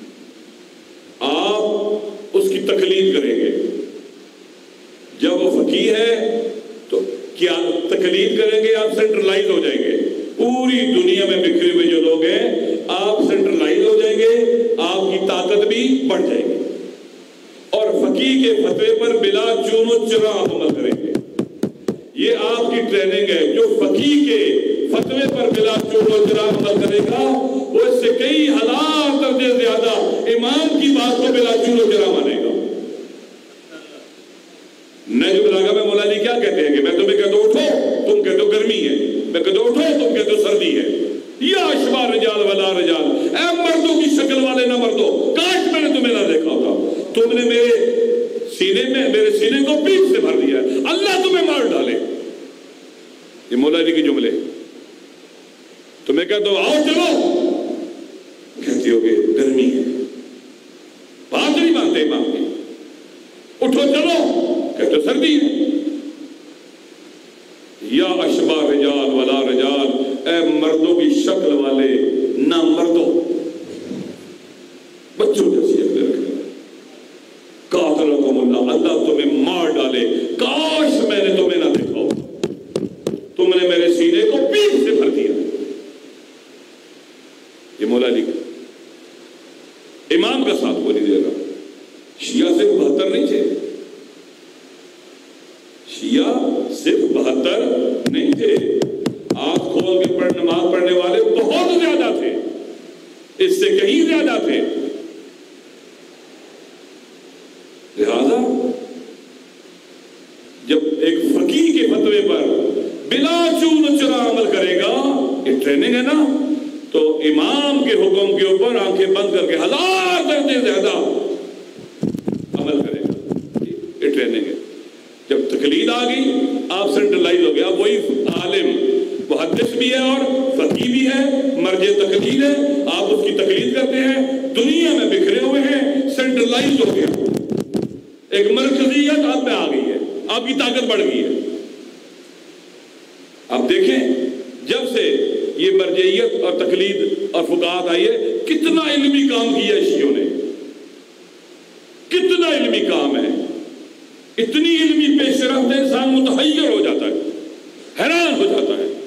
آپ اس کی تقلید کریں گے۔ جب وہ فقیہ ہے تو کیا تقلید کریں گے؟ آپ سینٹرلائز ہو جائیں گے۔ پوری دنیا میں بکھرے ہوئے جو لوگ ہیں آپ سینٹرلائز ہو جائیں گے، آپ کی طاقت بھی بڑھ جائے گی، اور فقیہ کے فتوے پر بلا چون و چرا عمل کریں گے۔ یہ آپ کی ٹریننگ ہے۔ جو فقیہ کے فتوے پر بلا چون و چرا عمل کرے گا وہ اس سے کئی ہزار درجے زیادہ امام کی بات کو بلا چون و چرا مانے گا۔ نہج البلاغہ میں مولا علی کیا کہتے ہیں کہ میں تمہیں کہتا ہوں اٹھو، تم کہتے ہو گرمی ہے، میں کہتا ہوں اٹھو، تم کہتے ہو سردی ہے۔ یا اشباہ رجال ولا رجال، اے مردوں کی شکل والے نہ مردوں، کاش میں نے تمہیں نہ دیکھا ہوتا، تم نے میرے سینے کو پیٹ سے بھر دیا ہے، اللہ تمہیں مار ڈالے۔ یہ مولا علی کے جملے۔ تو میں کہتا ہوں آؤ چلو، کہتی ہوگے گرمی ہے، بات نہیں مانتے امام کی۔ اٹھو چلو، کہتے سردی ہے۔ یا اشباہ رجال ولا رجال، اے مردوں کی شکل والے نہ مردوں، بچوں جیسی عقل رکھنے والے، قاتلکم اللہ، اللہ تمہیں مار ڈالے، کاش میں نے تمہیں نہ دیکھا ہو، تم نے میرے سینے کو پیٹ سے بھر دیا۔ یہ مولا علی کا امام کا ساتھ وہ نہیں دے رہا۔ شیعہ صرف 72 نہیں تھے، شیعہ صرف 72 نہیں تھے، آنکھ کھول کے نماز پڑھنے والے بہت زیادہ تھے، اس سے کہیں زیادہ تھے۔ لہذا جب ایک فقیہ کے فتوے پر بلا چون چرا عمل کرے گا، یہ ٹریننگ ہے نا، تو امام کے حکم کے اوپر آنکھیں بند کر کے 1000 درجے زیادہ عمل کرے گا، یہ ٹریننگ ہے۔ جب تقلید آ گئی آپ سینٹرلائز ہو گیا، وہی عالم محدث بھی ہے اور فقیہ بھی ہے، مرجع تقلید ہے، آپ اس کی تقلید کرتے ہیں، دنیا میں بکھرے ہوئے ہیں، سینٹرلائز ہو گیا، ایک مرکزیت آپ میں آ گئی ہے، آپ کی طاقت بڑھ گئی ہے۔ آپ دیکھیں جب سے یہ مرجعیت اور تقلید اور فقاہت آئی ہے، کتنا علمی کام کیا ہے شیعوں نے، کتنا علمی کام ہے، اتنی علمی پیش رفت ہے انسان متحیر ہو جاتا ہے، حیران ہو جاتا ہے۔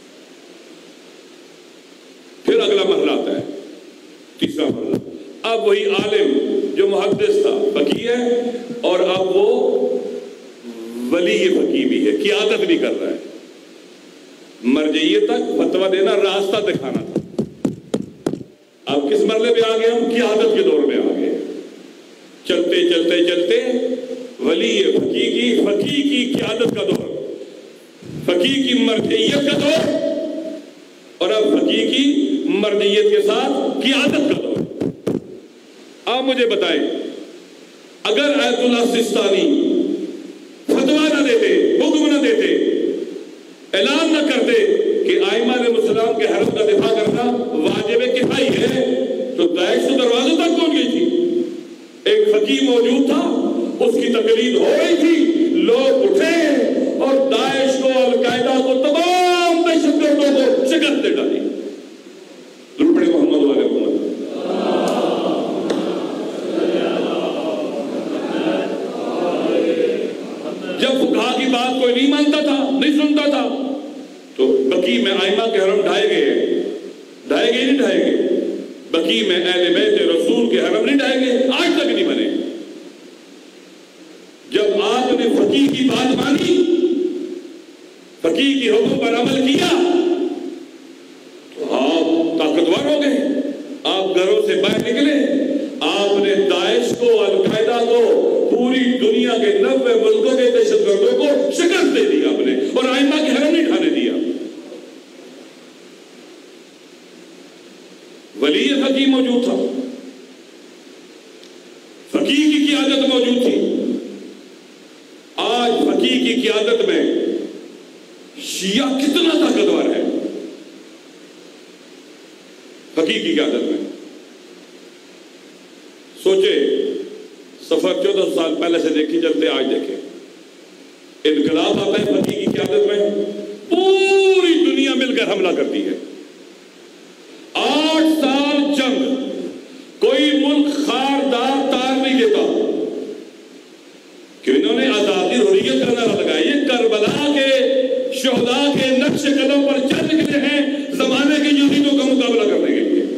پھر اگلا مرحلہ آتا ہے، تیسرا مرحلہ۔ اب وہی عالم جو محدث تھا فقیہ ہے، اور اب وہ ولی فقیہ بھی ہے، قیادت بھی کر رہا ہے۔ مرجعیت تک فتویٰ دینا، راستہ دکھانا تھا۔ اب کس مرحلے پہ آ گئے ہم؟ قیادت کے دور میں آ گئے۔ چلتے چلتے چلتے ولی فقیہ کی قیادت کا دور، فقیہ کی مرجعیت کا دور، اور اب فقیہ کی مرجعیت کے ساتھ قیادت کا دور۔ آپ مجھے بتائیں، اگر آیت اللہ سستانی فتویٰ نہ دیتے، حکم نہ دیتے، اعلان نہ کرتے کہ ائمہ علیہ السلام کے حرم کا دفاع کرنا واجب کفائی ہے، تو داعش تو دروازوں تک پہنچ گئی تھی۔ ایک فقیہ موجود تھا، اس کی تقلید ہو رہی تھی، لوگ اٹھے اور داعش کو، القاعدہ کو، تمام دہشت گردوں کو شکست دے ڈالی۔ درود پڑھیں محمد والے محمد۔ جب فقہا کی بات کوئی نہیں مانتا تھا، نہیں سنتا تھا، تو بقیع میں ائمہ کے حرم ڈھائے گئے نہیں ڈھائے گئے؟ بقیع میں اہل بیت رسول کے حرم نہیں ڈھائے گئے؟ آج تک نہیں بنے۔ جب آپ نے فقیہ کی بات مانی، فقیہ کی حکم پر عمل کیا، تو آپ طاقتور ہو گئے، آپ گھروں سے باہر نکلے، آپ نے داعش کو، القاعدہ کو، پوری دنیا کے 90 ملکوں کے دہشت گردوں کو شکست دے دی آپ نے، اور ائمہ کے حرم نہیں ڈھانے دیا۔ ولی فقیہ موجود تھا، فقیہ کی قیادت موجود تھی۔ آج فقیہ کی قیادت میں شیعہ کتنا طاقتور ہے؟ فقیہ کی قیادت میں سوچے، سفر 14 سال پہلے سے دیکھی چلتے آج دیکھیں، انقلاب آتا ہے فقیہ کی قیادت میں، پوری دنیا مل کر حملہ کرتی ہے۔ 8 سال جنگ، کوئی ملک خاردار تار نہیں دیتا، کہ انہوں نے آزادی حریت کا نعرہ لگایا۔ یہ کربلا کے شہداء کے نقش قدم پر چل نکلے ہیں زمانے کے یزیدوں کا مقابلہ کرنے کے لیے۔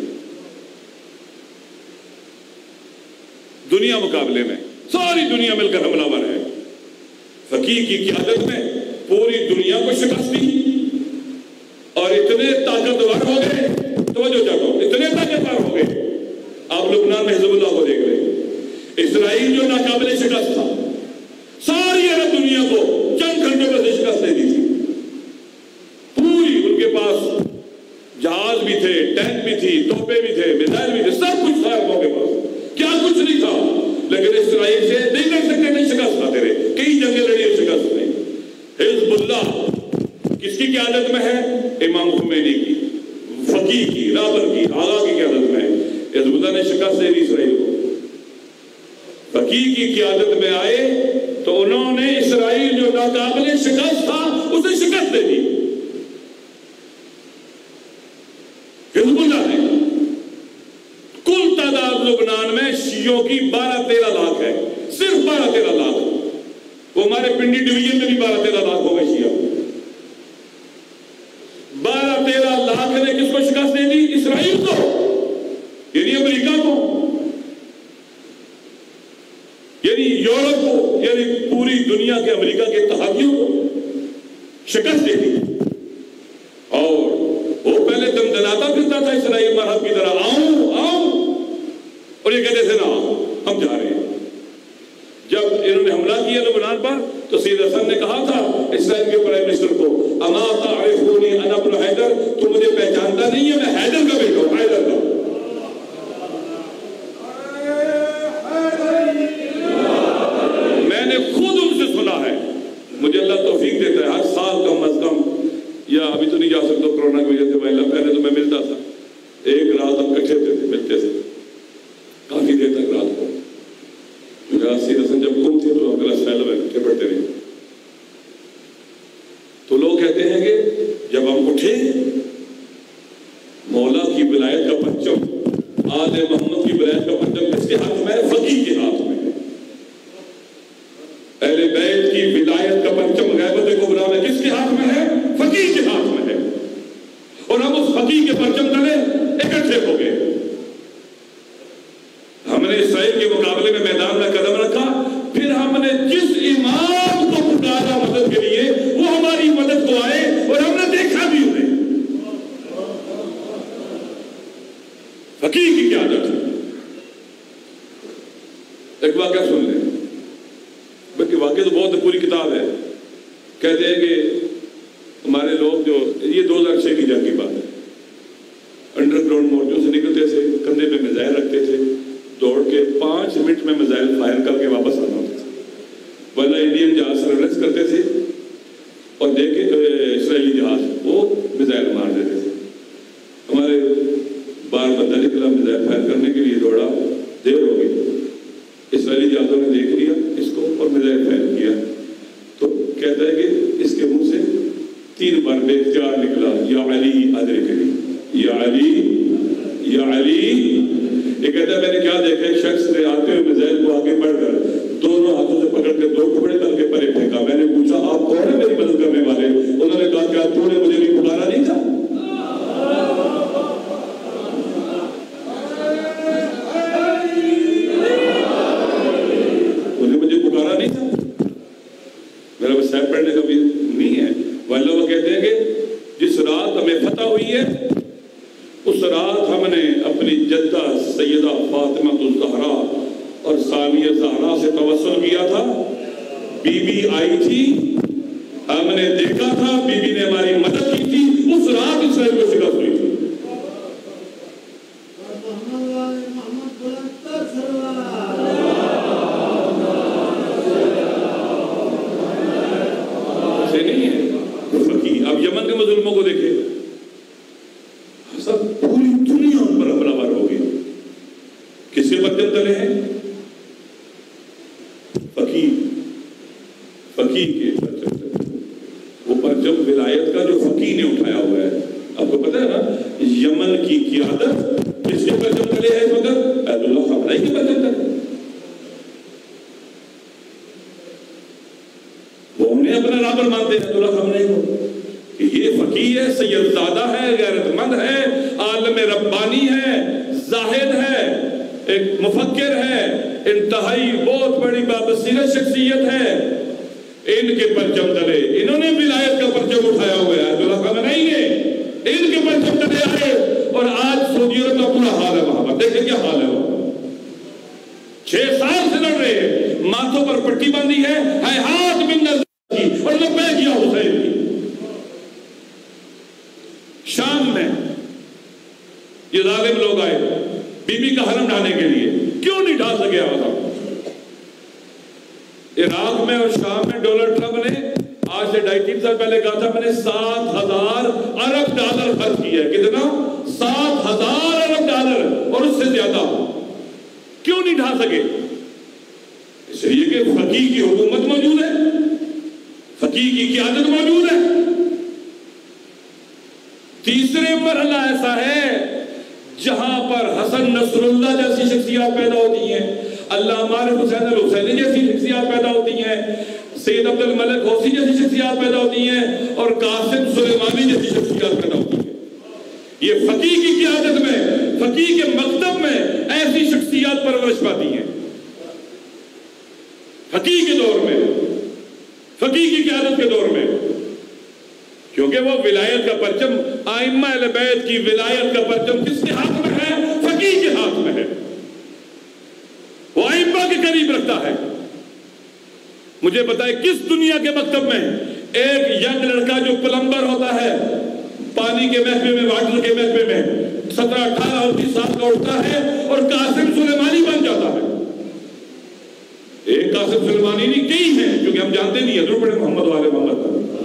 دنیا مقابلے میں ساری دنیا مل کر حملہ آور ہے۔ فقیہ کی قیادت میں پوری دنیا کو شکست دی، اور اتنے طاقتور ہو گئے، توجہ چاہتا ہوں، اتنے طاقتور ہو گئے۔ آپ لبنان میں حزب اللہ کو دیکھ رہے ہیں، اسرائیل جو ناقابل شکست تھا، ساری عرب دنیا کو چند گھنٹوں میں سے شکست دے دی تھی۔ پوری ان کے پاس جہاز بھی تھے، ٹینک بھی تھی، توپے بھی تھے، میزائل بھی تھے، سب کچھ تھا عربوں کے پاس، کیا کچھ نہیں تھا، لیکن اسرائیل سے نہیں لڑ سکتے، نہیں شکست کھاتے رہے، کئی جنگیں لڑی اور شکست نہیں۔ حزب اللہ کس کی قیادت میں ہے؟ امام خمینی کی، فقیہ کی، رابر کی، آغا کی قیادت میں ہے۔ حزب اللہ نے شکست دے دی اسرائیل کو۔ فقیہ کی قیادت میں آئے تو انہوں نے اسرائیل جو ناقابل شکست تھا اسے شکست دے دی۔ حزب اللہ نے کل تعداد لبنان میں شیعوں کی 12-13 لاکھ ہے، صرف 12-13 لاکھ۔ وہ ہمارے پنڈی ڈویژن میں بھی 12-13 لاکھ ہو گئے شیعہ۔ 12-13 لاکھ نے کس کو شکست دے دی؟ اسرائیل کو، یعنی امریکہ کو، یعنی یورپ کو، یعنی پوری دنیا کے امریکہ کے اتحادیوں کو شکست دے دی۔ اور وہ پہلے دندناتا پھرتا تھا اسرائیل مرحب کی طرح، آؤں آؤں، اور یہ کہتے تھے نا ہم جا رہے ہیں۔ جب انہوں نے حملہ کیا لبنان پر تو سید حسن نے کہا تھا اسرائیل کے پرائم منسٹر کو، اما تعرفونی انا ابن حیدر، تو مجھے پہچانتا نہیں ہے، میں حیدر کا بیٹا ہوں، حیدر کا۔ میں نے خود ان سے سنا ہے، مجھے اللہ توفیق دیتا ہے ہر سال کم از کم، یا ابھی تو نہیں جا سکتا کورونا کی وجہ سے، پہلے تو میں ملتا تھا، ایک رات ہم کٹھے تھے، ملتے تھے کافی دیر تک رات کو۔ سید حسن جب گم تھے تو اگلا سیل میں اکٹھے پڑھتے رہے، تو لوگ کہتے ہیں کہ جب ہم اٹھے، مولا کی ولایت کا پرچم، آل محمد کی ولایت کا پرچم کس کے ہاتھ میں ہے؟ فقیہ کے ہاتھ میں ہے۔ اہل بیت کی ولایت کا پرچم غیبت کبریٰ میں کس کے ہاتھ میں ہے؟ فقیہ کے ہاتھ میں ہے، اور ہم اس فقیہ کے پرچم تلے اکٹھے ہو گئے۔ ہم نے اسرائیل کے مقابلے میں میدان میں قدم رکھا، پھر ہم نے جس امام کو پکارا مدد کے لیے وہ ہماری مدد کو آئے، اور ہم نے دیکھا بھی انہیں۔ فقیہ کی کیا عادت ہے؟ ایک واقعہ سن لیں، بلکہ واقعہ تو بہت پوری کتاب ہے۔ کہتے ہیں کہ ہمارے لوگ جو یہ 2006 کی جنگ کی بات ہے، انڈر گراؤنڈ مورچوں سے نکلتے تھے، کندھے پہ میزائل رکھتے تھے، دوڑ کے 5 منٹ میں میزائل فائر کر کے واپس آنا ہوتا تھا، ورنہ انڈین جہاز سرنس کرتے تھے اور دیکھے اسرائیلی جہاز وہ میزائل مار دیتے تھے۔ ہمارے بار بندہ نکلا میزائل فائر کرنے کے لیے، دوڑا، دیر ہو گئی، اسرائیلی جہازوں نے دیکھ لیا اس کو اور میزائل فائر کیا، تو کہتا ہے کہ اس کے منہ سے 3 بار بے اختیار نکلا، یا علی ادرکنی، یا علی، یا علی۔ یہ کہتا ہے میں نے کیا دیکھا، ایک شخص نے آتے ہوئے میزائل کو آگے بڑھ کر دونوں ہاتھوں سے پکڑ کے 2 ٹکڑے کر کے پرے پھینکا۔ میں نے پوچھا آپ کون ہیں میری مدد کرنے والے؟ انہوں نے کہا کہ آپ تو نے مجھے بھی پکارا نہیں تھا؟ انہیں مجھے پکارا نہیں تھا؟ میرا بس سیب پڑھنے کا بھی نہیں ہے، واللہ وہ کہتے ہیں کہ جس رات ہمیں فتح ہوئی ہے اس رات ہم نے اپنی جدہ سیدہ فاطمہ الزہرا اور ثانیہ زہرا سے توسل کیا تھا۔ بی بی آئی تھی، ہم نے دیکھا تھا، بی بی نے ہماری مدد کی تھی، اس رات اسرائیل کو شکست ہوئی تھی۔ سے نہیں ہے فقیہ۔ اب یمن کے مظلوموں کو دیکھیں، سب پوری دنیا ان پر حملہ آور ہو گئی، کس کے پرچم تلے ہیں؟ فقیہ کے پرچم تلے، وہ پرچم ولایت کا جو فقیہ نے اٹھایا ہوا ہے۔ آپ کو پتہ ہے نا یمن کی قیادت کس کے پرچم تلے ہے؟ مگر ایت اللہ خامنئی کے پرچم تلے۔ وہ ہم نے اپنا رابر مانتے ہیں ایت اللہ خامنئی کو، کہ یہ فقیہ ہے، سید زادہ ہے، غیرت مند ہے، عالم ربانی ہے، زاہد ہے، ایک مفکر ہے، انتہائی بہت بڑی بابصیرت شخصیت ہے۔ ان کے پرچم تلے، انہوں نے ولایت کا پرچم اٹھایا ہوا ہے، ایت اللہ خامنئی نے ان کے پرچم تلے آئے، اور آج سعودی عرب کا پورا حال ہے وہاں پر۔ دیکھیں کیا حال ہے وہاں، 6 سال سے لڑ رہے ہیں، ماتھوں پر پٹی باندھی ہے، ہاتھ من نظر کی اور لبیک یا حسین کی۔ شام میں یہ ظالم لوگ آئے بی بی کا حرم ڈھانے کے لیے، کیوں نہیں ڈھا سکے آگا؟ عراق میں اور شام میں ڈونلڈ ٹرمپ نے آج سے 2.5-3 سال پہلے کہا تھا میں نے 7,000 ارب ڈالر خرچ کیا ہے۔ کتنا؟ 7,000 ارب ڈالر، اور اس سے زیادہ۔ کیوں نہیں ڈھا سکے؟ اس لیے کہ فقیہ کی حکومت موجود ہے، فقیہ کی قیادت موجود ہے۔ تیسرے مرحلہ ایسا ہے جہاں پر حسن نصر اللہ جیسی شخصیات پیدا ہوتی ہیں، علامہ حسین الحسینی جیسی شخصیات پیدا ہوتی ہیں، سید عبد الملک حوثی جیسی شخصیات پیدا ہوتی ہیں، اور قاسم سلیمانی جیسی شخصیات پیدا ہوتی ہیں۔ یہ فقیہ کی قیادت میں، فقیہ کے مکتب میں ایسی شخصیات پرورش پاتی ہیں۔ فقیہ کے دور میں، فقیہ کی قیادت کے دور میں، کیونکہ وہ ولایت کا پرچم، ائمہ اہل بیت کی ولایت کا پرچم کس کے ہاتھ میں ہے؟ فقیہ کے ہاتھ میں ہے۔ وہ ائمہ کے قریب رکھتا ہے۔ مجھے بتائے کس دنیا کے مکتب میں ایک ینگ لڑکا جو پلمبر ہوتا ہے، پانی کے محکمے میں، واٹر کے محکمے میں 17, 18 اور 20 سال کا اٹھتا ہے اور قاسم سلیمانی بن جاتا ہے؟ ایک قاسم سلیمانی نہیں، کئی ہیں، کیونکہ ہم جانتے نہیں ہیں۔ درود پڑھیں محمد والے محمد۔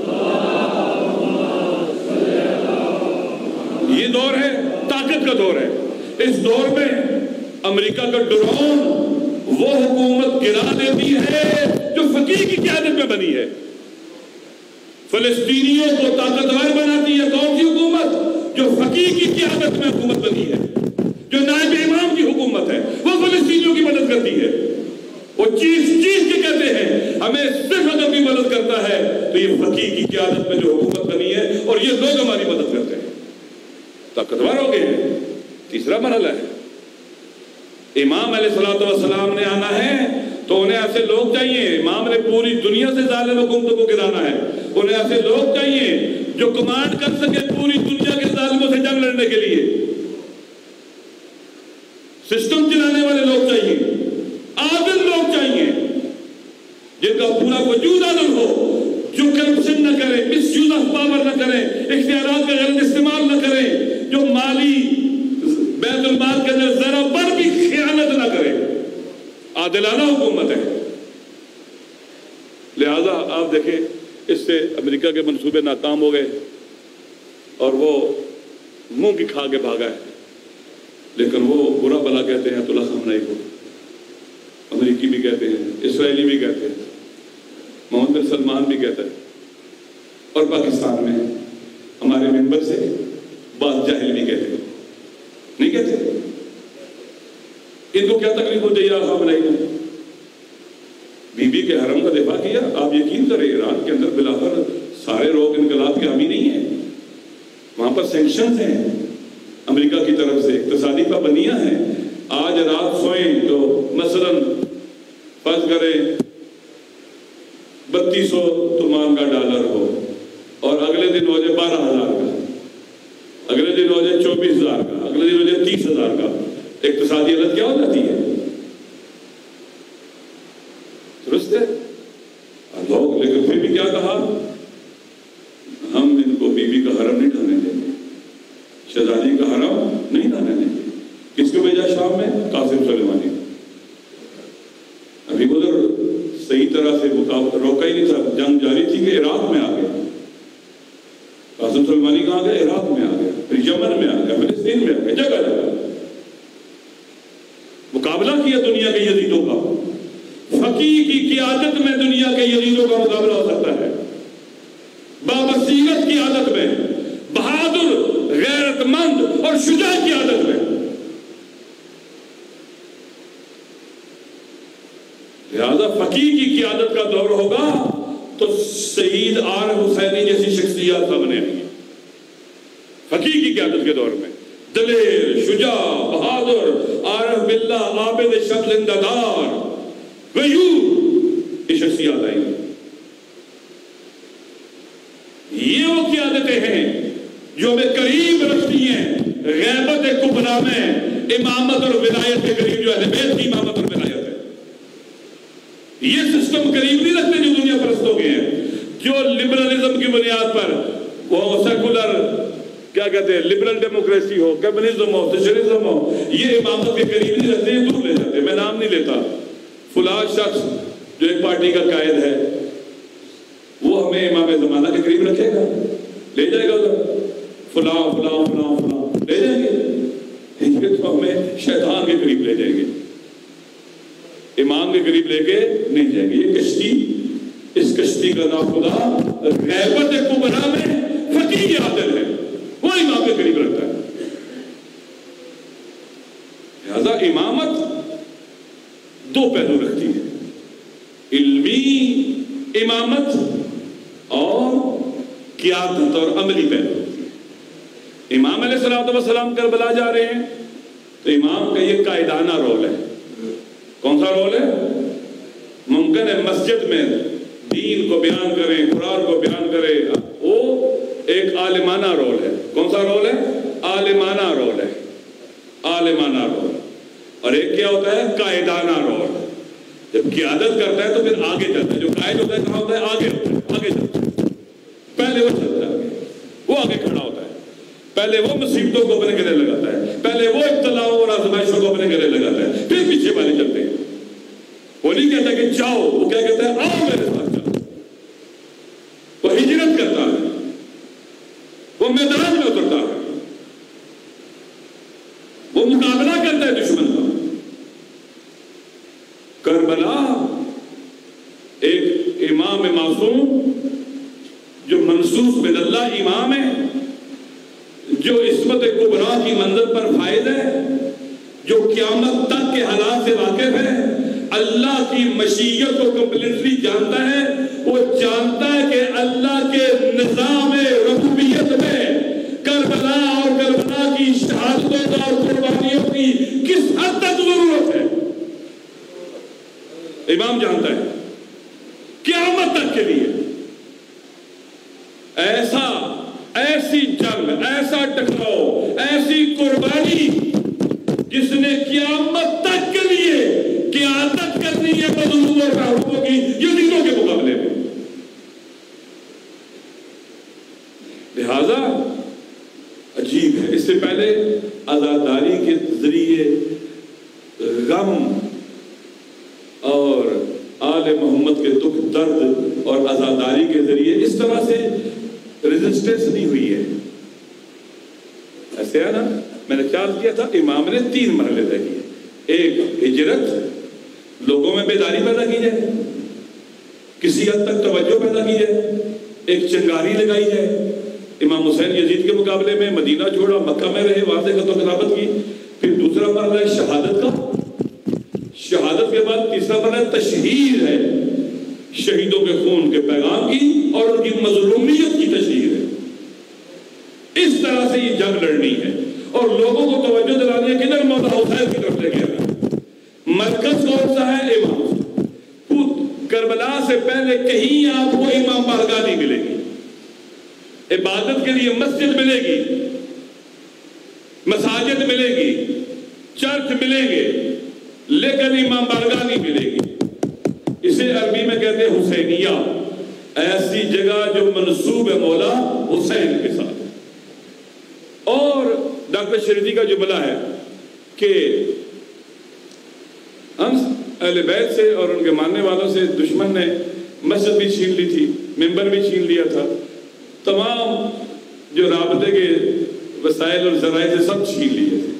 یہ دور ہے طاقت کا دور ہے۔ اس دور میں امریکہ کا ڈرون وہ حکومت گرا دیتی ہے جو فقیہ کی قیادت میں بنی ہے۔ فلسطینیوں کو طاقتور بناتی ہے کون سی حکومت؟ جو فقیہ کی قیادت میں حکومت بنی ہے، جو نائب امام کی حکومت ہے، وہ فلسطینیوں کی مدد کرتی ہے۔ وہ چیخ کے کہتے ہیں ہمیں مرحلہ ہے. امام علیہ السلام نے آنا ہے تو انہیں ایسے لوگ چاہیے. امام نے پوری دنیا سے ظالم حکومتوں کو گرانا ہے. انہیں ایسے لوگ چاہیے جو کمانڈ کر سکے پوری دنیا کے ظالموں سے جنگ لڑنے کے لیے. سسٹم چلانے والے لوگ چاہیے, عادل لوگ چاہیے, جن کا پورا وجود عادل ہو, جو کرپشن نہ کرے, مس یوز آف پاور نہ کرے, اختیارات کا غلط استعمال نہ کرے, جو مالی بیت المال کے اندر ذرا پر بھی خیانت نہ کرے. عادلانہ حکومت ہے. لہذا آپ دیکھیں اس سے امریکہ کے منصوبے ناکام ہو گئے اور وہ منہ کی کھا کے بھاگا ہے. لیکن وہ برا بلا کہتے ہیں آیت اللہ خامنئی کو, امریکی بھی کہتے ہیں, اسرائیلی بھی کہتے ہیں, محمد بن سلمان بھی کہتا ہے, اور پاکستان میں ہمارے ممبر سے بعض جاہل بھی کہتے ہیں. نہیں کہتے؟ ان کو کیا تکلیف ہو جائے خامنئی نے؟ بی بی کے حرم کا دفاع کیا. آپ یقین کریں ایران کے اندر بلاخر سارے لوگ انقلاب کے حامی نہیں ہیں. وہاں پر سینکشنز ہیں امریکہ کی طرف سے, اقتصادی پابندیاں ہیں. آج رات سوئیں تو مثلا فرض کریں 3200 تومان کا ڈالر ہو اور اگلے دن ہو جائے 12,000 کا, اگلے دن ہو جائے 24,000 کا, اگلے دن ہو جائے 30,000 کا. اقتصادی حالت کیا ہو جاتی ہے؟ درست ہے لوگ. لیکن پھر بھی کیا کہا, ہم ان کو بی بی کا حرم نہیں ڈھانے دیں گے, شہزادی کا حرم نہیں ڈھانے دیں گے. کس کو بھیجا شام میں؟ قاسم سلیمانی. ابھی ادھر صحیح طرح سے روکا ہی نہیں تھا, جنگ جاری تھی کہ عراق میں آ گئے. قاسم سلیمانی کہاں گئے؟ عراق میں آ گئے, پھر یمن میں آ گئے, فلسطین میں آ گئے, جگہ جگہ مقابلہ کیا دنیا کے یزیدوں کا. فقیہ کی قیادت میں دنیا کے یزیدوں کا مقابلہ ہو سکتا ہے. بابصیرت کی عادت میں, بہادر, غیرت مند اور شجاع کی عادت میں. لہذا فقیہ کی قیادت کا دور ہوگا تو شہید عارف حسینی جیسی شخصیات سامنے آئیں گی. فقیہ کی قیادت کے دور میں دلیر, شجاع, بہادر, عارف باللہ, عابد شب زندہ دار, غیور, یہ شخصیات آئیں گی. یہ وہ قیادتیں ہیں جو ہمیں قریب رکھتی ہیں غیبت کبریٰ میں امامت اور ولایت کے قریب, جو اہل بیت کی امامت اور ولایت ہے. یہ سسٹم قریب نہیں رکھتے جو دنیا پرست ہو گئے ہیں, جو لبرلزم کی بنیاد پر وہ سیکولر کیا کہتے ہیں, لبرل ڈیموکریسی ہو, کمیونزم ہو, سوشلزم ہو, یہ امامت کے قریب نہیں رکھتے, یہ دور لے جاتے. میں نام نہیں لیتا, فلاں شخص جو ایک پارٹی کا قائد ہے وہ ہمیں امام زمانہ کے قریب رکھے گا, لے جائے گا ادھر, فلاں فلاں فلاں فلاں لے جائیں گے. یہ تو ہمیں شیطان کے قریب لے جائیں گے, امام کے قریب لے کے نہیں جائیں گے. یہ کشتی, اس کشتی کا نام خدا غیبت کبریٰ میں فقیہ کی عادت ہے, وہ امام کے قریب رکھتا ہے. لہذا امامت دو پہلو رکھتی ہے, علمی امامت اور قیادت اور عملی پہلو. امام علیہ السلام کربلا جا رہے ہیں تو امام کا یہ قائدانہ رول ہے. کون سا رول ہے؟ ممکن ہے مسجد میں دین کو بیان کریں, قرآن کو بیان کریں, وہ ایک عالمانہ رول ہے. کون سا رول ہے؟ عالمانہ رول ہے, عالمانہ رول. اور ایک کیا ہوتا ہے؟ قائدانہ رول. جب قیادت کرتا ہے تو پھر آگے چلتا ہے. جو قائد ہوتا ہے کہاں ہوتا ہے؟ آگے ہوتا ہے, آگے چلتا ہے. پہلے وہ چلتا ہے, وہ آگے کھڑا ہوتا ہے, پہلے وہ مصیبتوں کو اپنے گلے لگاتا ہے, پہلے وہ ابتلاؤں اور آزمائشوں کو اپنے گلے لگاتا ہے, پھر پیچھے والے چلتے ہیں. وہ نہیں کہتا کہ جاؤ, وہ کیا کہتا ہے؟ آؤ میرے ساتھ جاؤ. وہ ہجرت کرتا ہے, وہ میدان میں اترتا ہے, وہ مقابلہ کرتا ہے دشمن کا. کربلا ایک امام معصوم جو منصوص من اللہ امام ہے, جو عصمت کبریٰ کی منزل پر فائز ہے, جو قیامت تک کے حالات سے واقف ہے, اللہ کی مشیت کو کمپلیٹلی جانتا ہے. وہ جانتا ہے کہ اللہ کے نظام ربوبیت میں کربلا اور کربلا کی شہادتوں کا اور قربانیوں تک ضرورت ہے، امام جانتا ہے، قیامت تک کے لیے ایسی جنگ، ایسا ٹکراؤ، ایسی قربانی جس نے قیامت تک کے لیے قیادت کرنی ہے مظلوم اور محروموں کی یزیدوں کے مقابلے میں. لہذا عجیب ہے. اس سے پہلے عزاداری کے ذریعے غم اور آل محمد کے دکھ درد اور عزاداری کے ذریعے اس طرح سے ریزسٹنس نہیں ہوئی ہے. ایسے ہے نا، میں نے خیال کیا تھا امام نے 3 مرحلے طے کیے. ایک ہجرت، لوگوں میں بیداری پیدا کی جائے، کسی حد تک توجہ پیدا کی جائے، ایک چنگاری لگائی جائے. امام حسین یزید کے مقابلے میں مدینہ چھوڑا، مکہ میں رہے، وہاں سے خط و خلافت کی. پھر دوسرا مرحلہ ہے شہادت کا، شہادت کے بعد تیسرا مرحلہ تشہیر ہے، شہیدوں کے خون کے پیغام کی اور ان کی مظلومیت کی تشہیر ہے. اس طرح سے یہ جنگ لڑنی ہے اور لوگوں کو توجہ دلانی ہے کہ ادھر مولا حسین کی طرف لے گیا. مرکز کون سا ہے؟ امام. کربلا سے پہلے کہیں آپ کو امام بارگاہ نہیں ملے گی. عبادت کے لیے مسجد ملے گی، مساجد ملے گی، چرچ ملیں گے، لیکن امام بارگاہ نہیں ملے گی. اسے عربی میں کہتے ہیں حسینیہ، ایسی جگہ جو منسوب ہے مولا حسین کے ساتھ. اور ڈاکٹر شریفی کا جملہ ہے کہ ہم اہل بیت سے اور ان کے ماننے والوں سے دشمن نے مسجد بھی چھین لی تھی، ممبر بھی چھین لیا تھا، تمام جو رابطے کے وسائل اور ذرائع سے سب چھین لیے تھے.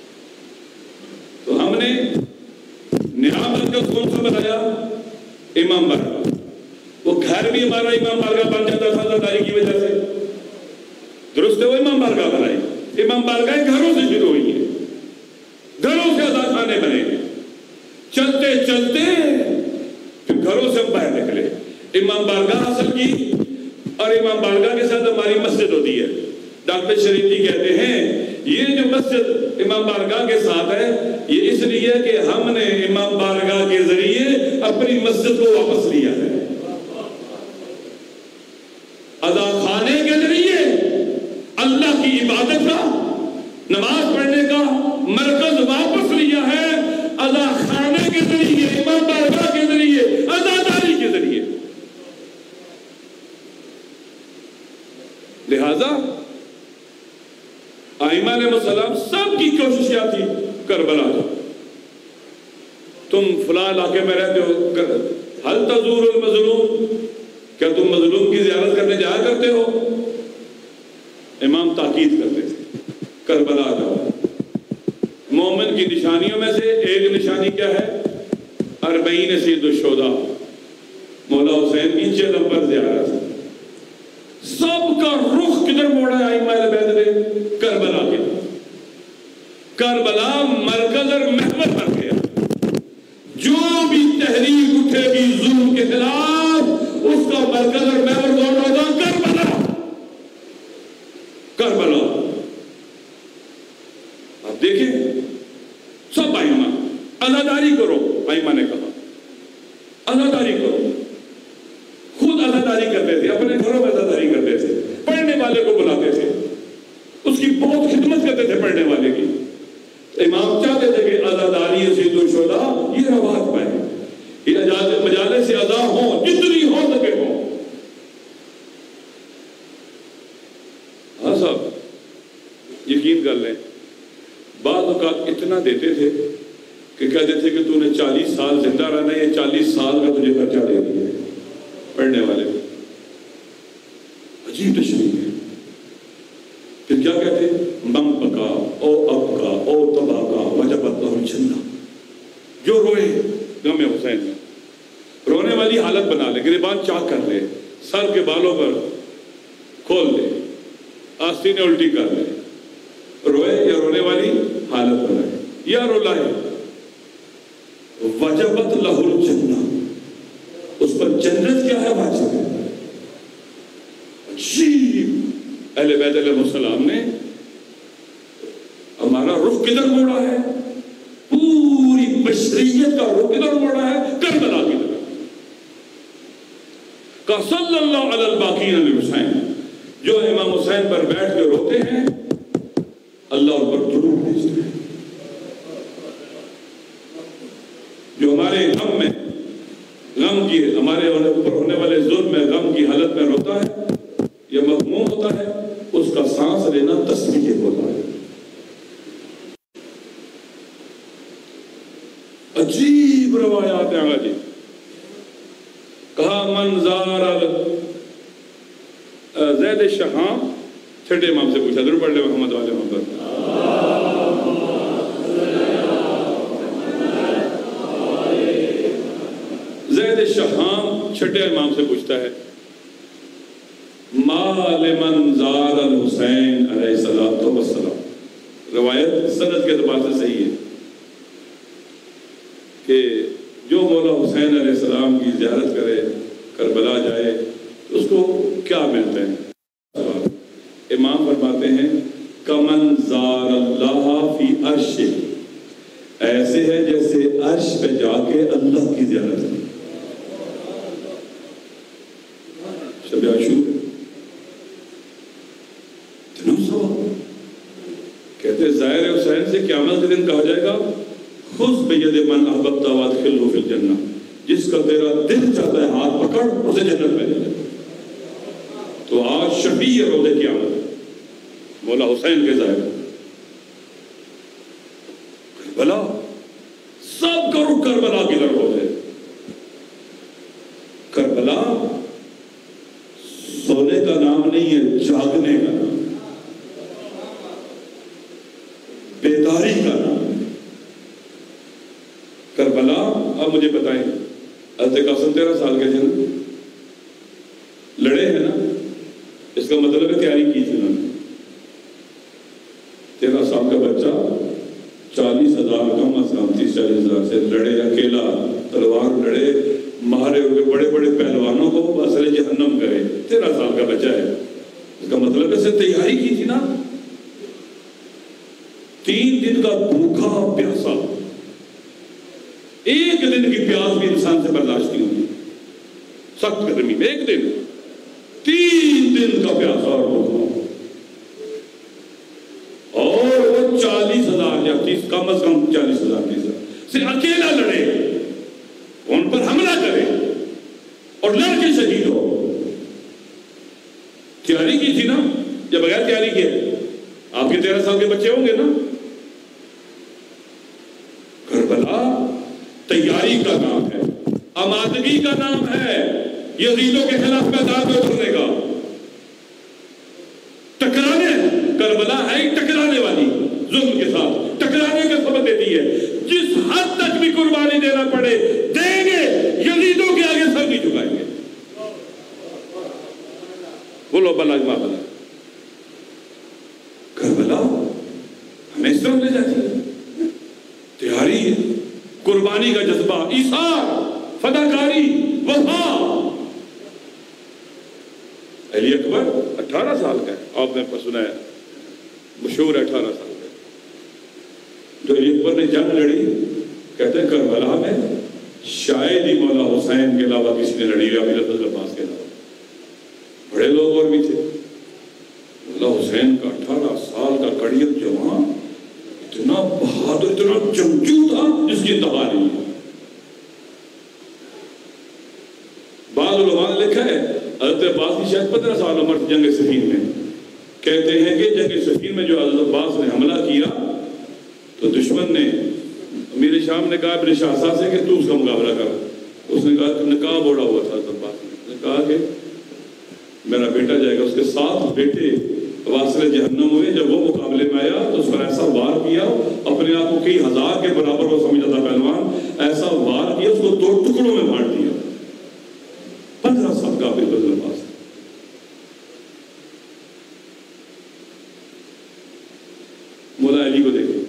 تو ہم نے نیا مرکز کون سا بنایا؟ امام بارگاہ. وہ گھر بھی ہمارا امام بارگاہ بن جاتا تھا عزاداری کی وجہ سے. درست ہے، وہ امام بارگاہ بنائی. امام بارگاہ گھروں سے شروع ہوئی ہے، گھروں سے عزا خانے بنے. چلتے چلتے پھر گھروں سے ہم باہر نکلے، امام بارگاہ حاصل کی اور امام بارگاہ کے ساتھ ہماری مسجد ہوتی ہے. ڈاکٹر شریف جی کہتے ہیں یہ جو مسجد امام بارگاہ کے ساتھ ہے یہ اس لیے کہ ہم نے امام بارگاہ کے ذریعے اپنی مسجد کو واپس لیا ہے. عزا خانے کے ذریعے اللہ کی عبادت کا، نماز پڑھنے کا مرکز واپس لیا ہے. عزا خانے کے ذریعے، امام بارگاہ کے ذریعے، عزاداری کے ذریعے. لہذا ائمہ علیہ السلام سب کی کوشش کیا تھی؟ کربلا جاؤ. تم فلاں علاقے میں رہتے ہو، حل تزور المظلوم، کیا تم مظلوم کی زیارت کرنے جایا کرتے ہو؟ امام تاکید کرتے تھے کربلا جاؤ. مومن کی نشانیوں میں سے ایک نشانی کیا ہے؟ 40 سید الشہداء، مولا حسین کی 6 نمبر زیارت. سب کا رخ کدھر موڑا ہے ائمہ اہل بیت نے؟ کربلا کے. کربلا مرکز اور محور بن گیا. جو بھی تحریک اٹھے گی ظلم کے خلاف، اس کا مرکز اور محور کون ہوگا؟ کربلا. کربلا. آپ دیکھیں سب ائمہ عزاداری کرو، ائمہ نے کہا عزاداری کرو. خود عزاداری کرتے تھے، اپنے گھروں میں عزاداری کرتے تھے، پڑھنے والے کو بلاتے تھے، اس کی بہت خدمت کرتے تھے پڑھنے والے کی. امام چاہتے تھے کہ عزاداری سید الشہداء یہ رواج پائے، یہ مجالس سے ادا ہوں، جتنی ہو سکے ہوں. ہاں صاحب یقین کر لیں، بعض اوقات اتنا دیتے تھے کہ کہتے تھے کہ تو نے 40 سال زندہ رہنا ہے، یہ 40 سال کا تجھے خرچہ دے دیا ہے. پڑھنے والے کو عجیب تشریح ہے. پھر کیا کہتے ہیں؟ من بکا او ابکا او تباکا وجبت لہ الجنہ. جو روئے غم حسین میں، رونے والی حالت بنا لے، گریبان چاک کر لے، سر کے بالوں پر کھول لے، آستینیں الٹی کر لے، روئے یا رونے والی حالت بنائے یا رولائے، وجبت لہ الجنہ، اس پر جنت کیا ہے؟ واجب ہے. عجیب. اہل بیت علیہ السلام نے ہمارا رخ کدھر موڑا ہے؟ شریعت کا رخ کدھر مڑ رہا ہے؟ کربلا کی طرف. کہ صلی اللہ علی الباقین الحسین، جو امام حسین پر بیٹھ کے روتے ہیں اللہ ان پر درود بھیجتے ہیں. جو ہمارے غم میں، غم کی، ہمارے اوپر ہونے والے ظلم میں، غم کی حالت میں روتا ہے یا مغموم ہوتا ہے، اس کا سانس لینا تسبیح ہوتا ہے. عجیب روایات ہیں آگے. کہا من زار زید شہام، چھٹے امام سے پوچھا، ضرور پڑھ لے محمد والے محمد. زید شہام چھٹے امام سے پوچھتا ہے، ما لمن زار الحسین علیہ السلام. روایت سند کے اعتبار سے صحیح ہے کہ جو مولا حسین علیہ السلام کی زیارت کرے، کربلا جائے، اس کو کیا ملتے ہیں؟ امام فرماتے ہیں کمن زار اللہ فی عرش، ایسے ہے جیسے عرش پہ جا کے اللہ کی زیارت کی. شب عاشور کہتے ظاہر حسین سے قیامت کے دن کہا جائے گا خذ بید من احببت وادخلہ فی الجنہ، جس کا تیرا دل چاہتا ہے ہاتھ پکڑ اسے جنت میں لے جا. تو آج شفیع روز قیامت مولا حسین کے ظاہر کربلا، سب کا رخ کربلا کی طرف ہو جائے. کربلا سونے کا نام نہیں ہے، جاگنے کا نام، بیداری کا نام ہے. کربلا، آپ مجھے بتائیں، حضرت قاسم 13 سال کے تھے نا، لڑے ہیں نا، اس کا مطلب ہے تیاری کی تھی انہوں نے. 13 سال کا بچہ 40,000 کم از کم 30-40,000 سے لڑے، اکیلا تلوار لڑے، مارے ہوئے بڑے بڑے پہلوانوں کو بسر جہنم کرے. 13 سال کا بچہ ہے، اس کا مطلب اسے تیاری کی تھی نا. 3 دن کا بھوکا پیاسا، ایک دن کی پیاس بھی انسان سے برداشت نہیں ہوتی، سخت گرمی میں ایک دن، 3 دن کا پیاسا اور بھوکا، اور وہ 40,000 یا 30 کم از کم 40,000 سے اکیلا لڑے، ان پر حملہ کرے اور لڑ کے شہید ہو. تیاری کی تھی نا، یا بغیر تیاری کے؟ آپ کے 13 سال کے بچے ہوں گے نا. کربلا تیاری کا نام ہے، آمادگی کا نام ہے، یزیدوں کے خلاف میدان میں اترنے کا. ٹکرانے، کربلا ہے ہی ٹکرانے والی، ظلم کے ساتھ ٹکرانے کا سبب دیتی ہے. جس حد تک بھی قربانی دینا پڑے دیں گے، یزیدوں کے آگے سر نہیں جھکائیں گے. بولو بلا جمع بلا. کربلا ہمیں اس طرح لے جاتی ہے، تیاری ہے، قربانی کا جذبہ، ایثار، فداکاری، وفا. علی اکبر 18 سال کا ہے، آپ نے سنا ہے، مشہور ہے 18 سال کا. جو علی اکبر نے جنگ لڑی، کہتے ہیں کربلا میں شاید ہی مولا حسین کے علاوہ کسی نے لڑی، ابھی حضرت عباس کے علاوہ. بڑے لوگ اور بھی تھے. مولا حسین کا 18 سال کا کڑیل جوان اتنا بہادر، اتنا جنگجو تھا جس کی انتہا نہیں ہے. بعض علماء نے لکھا ہے حضرت عباس کی شاید 15 سال عمر تھی جنگ صفین میں. کہتے ہیں کہ جنگ صفین میں جو حضرت عباس نے حملہ کیا تو دشمن نے، امیر شام نے کہا ابن شاہزاد سے کہ تو اس کا مقابلہ کر. اس نے کہا نقاب اوڑھا ہوا تھا حضرت عباس نے کہا کہ میرا بیٹا جائے گا. اس کے 7 بیٹے واصل جہنم ہوئے. جب وہ مقابلے میں آیا تو اس پر ایسا وار کیا، اپنے آپ کو کئی ہزار کے برابر وہ سمجھا تھا پہلوان، ایسا وار کیا اس کو 2 ٹکڑوں میں بانٹ دیا. 15 سال کا حضرت عباس. مولا علی کو دیکھیں،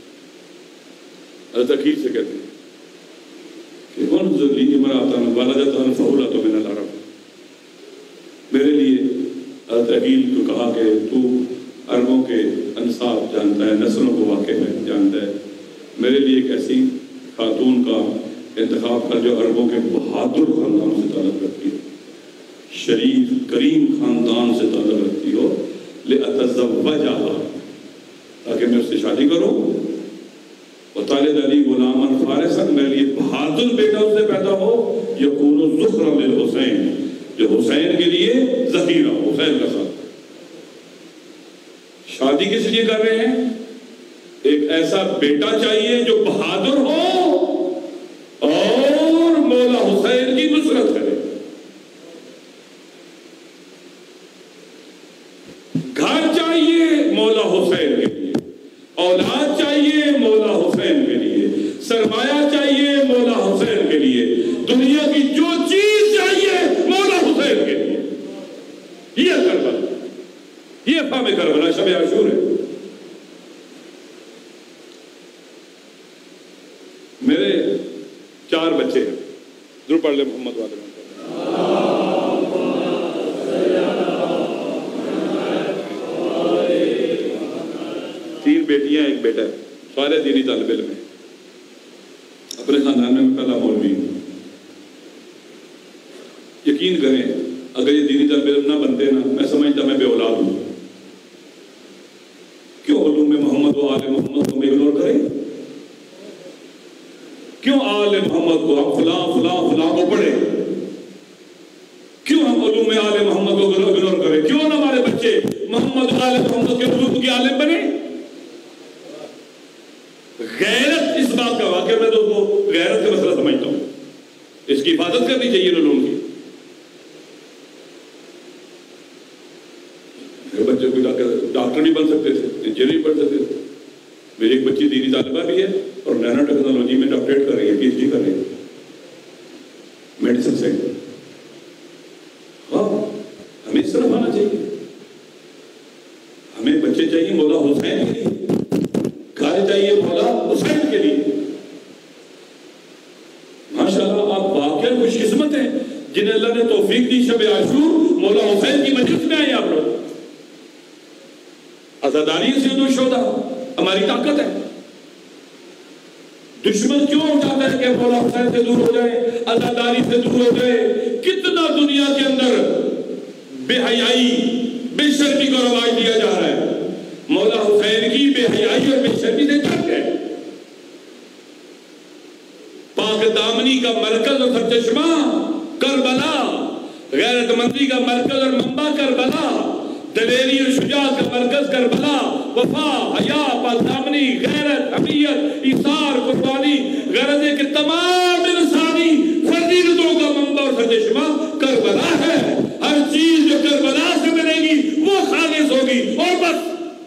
حضرت عقیل سے کہتے ہیں کہ انظر لی امرأۃ ولدتها فحولۃ من العرب. میرے لیے حضرت عقیل کو کہا کہ تو عربوں کے انساب جانتا ہے، نسلوں کو واقع میں جانتا ہے، میرے لیے ایک ایسی خاتون کا انتخاب کر جو عربوں کے بہادر خاندان سے تعلق رکھتی ہو، شریف کریم خاندان سے تعلق رکھتی ہو، لِأَتَزَوَّجَهَا، تاکہ میں اس سے شادی کروں، وَتَلِدَ لِي غُلَامًا فَارِسًا، میرے لیے بہادر بیٹا اس سے پیدا ہو، يَكُونُ ذُخْرًا لِلْحُسَيْن، جو حسین کے لیے ذخیرہ، حسین کا ساتھ۔ شادی کس لیے کر رہے ہیں؟ ایک ایسا بیٹا چاہیے جو بہادر ہو اور مولا حسین کی نصرت کرے۔ گھر چاہیے مولا حسین کے لیے، اولاد چاہیے مولا حسین کے لیے، سرمایہ چاہیے مولا حسین کے لیے، دنیا کی جو چیز چاہیے مولا حسین کے لیے۔ یہ کربلا، یہ فہم کربلا شب عاشور ہے۔ میرے 4 بچے ہیں، ضرور پڑھ لیں محمد والے۔ 3 بیٹیاں 1 بیٹا ہے، سارے دینی طالب علم ہیں۔ اپنے خاندان میں پہلا مولوی ہوں۔ یقین کریں اگر یہ دینی طالب علم نہ بنتے نا، میں سمجھتا میں بے اولاد ہوں۔ کیوں علوم محمد و آل محمد کو اگنور کریں؟ کیوں آل محمد کو ہم فلاں فلاں فلاں کو پڑھیں؟ کیوں ہم علوم آل محمد کو اگنور کریں؟ کیوں نہ ہمارے بچے محمد و آل محمد کے علوم کے عالم بنے؟ غیرت اس بات کا واقعہ، میں تو غیرت کا مسئلہ سمجھتا ہوں، اس کی حفاظت کرنی چاہیے علوم کی۔ میرے بچے کوئی ڈاکٹر نہیں بن سکتے تھے، انجینئر بن سکتے تھے۔ میری ایک بچی دینی طالبہ بھی ہے اور نینو ٹیکنالوجی میں ڈاکٹریٹ کر رہی ہے، پی ایچ ڈی کر رہی ہے میڈیسن سے۔ ہاں ہمیں اس طرح آنا چاہیے، ہمیں بچے چاہیے مولا حسین کے لیے، گھر چاہیے مولا حسین کے لیے۔ ماشاءاللہ آپ واقعی خوش قسمت ہیں جنہیں اللہ نے توفیق دی شب عاشور مولا حسین کی مجلس میں آئے۔ آپ لوگ عزاداری سید الشہداء ہماری طاقت ہے۔ دشمن کیوں چاہتا ہے کہ مولا حسین سے دور ہو جائے، عزاداری سے دور ہو جائے؟ کتنا دنیا کے اندر بے حیائی، بے شرمی کو رواج دیا جا رہا ہے۔ مولا حسین کی بے حیائی اور بے شرمی سے جنگ ہے۔ پاک دامنی کا مرکز اور سرچشمہ کربلا، غیرت مندی کا مرکز اور منبع کربلا، دلیری اور شجاعت کا مرکز کربلا، وفا، حیا، پاک دامنی، غیرت، حمیت، ایثار، قربانی، غرض ہے کہ تمام انسانی فضیلتوں کا منبع اور سرچشمہ کربلا ہے۔ ہر چیز جو کربلا سے ملے گی وہ خالص ہوگی، اور بس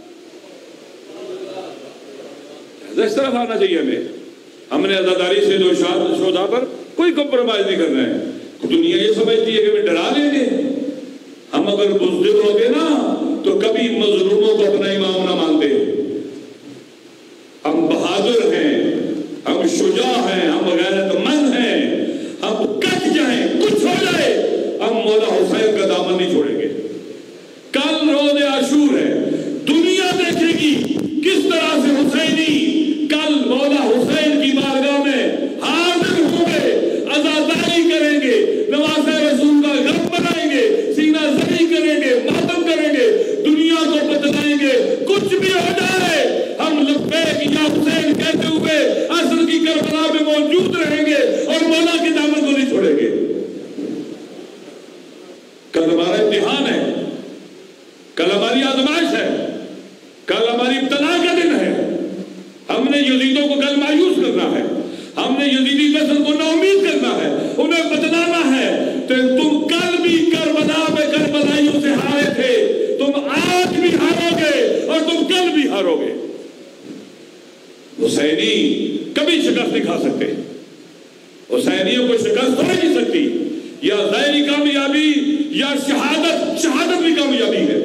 اس طرف آنا چاہیے ہمیں۔ ہم نے عزاداری سے دو شہداء پر کوئی کمپرومائز نہیں کرنا ہے۔ دنیا یہ سمجھتی ہے کہ ہمیں ڈرا لیں گے۔ ہم اگر بزدل ہو گئے نا تو کبھی مظلوموں کو اپنا امام نہ مانتے۔ ہم بہادر ہیں، ہم شجاع ہیں، ہم غیرت مند ہیں، ہم کٹ جائیں کچھ ہو جائے ہم مولا حسین کا دامن نہیں چھوڑیں گے۔ کل روز عاشور ہے، دنیا دیکھے گی کس طرح سے حسینی کل مولا حسین کی بارگاہ میں حاضر ہوں گے، عزاداری کریں گے، نواز رسول کا غم بنائیں گے، سینہ زنی کریں گے، ماتم کریں گے، دنیا کو بتلائیں گے۔ کچھ بھی ہو جائے ہم لبیک یا حسین کہتے ہوئے عصر کی کربلا میں موجود رہیں گے اور مولا کے دامن کو نہیں چھوڑیں گے۔ کل ہمارا امتحان ہے، کل ہماری آزمائش ہے، کل ہماری ابتلا کا دن ہے۔ ہم نے یزیدوں کو کل مایوس کرنا ہے، ہم نے یزیدی نسل کو نا امید کرنا ہے، انہیں بتلانا ہے کہ تم کل بھی کربلا میں کربلائیوں سے ہارے تھے، تم آج بھی ہارو گے اور تم کل بھی ہارو گے۔ حسینی کبھی شکست نہیں کھا سکتے، حسینیوں کو شکست ہو نہیں سکتی۔ یا ظاہری کامیابی یا شہادت بھی کامیابی ہے۔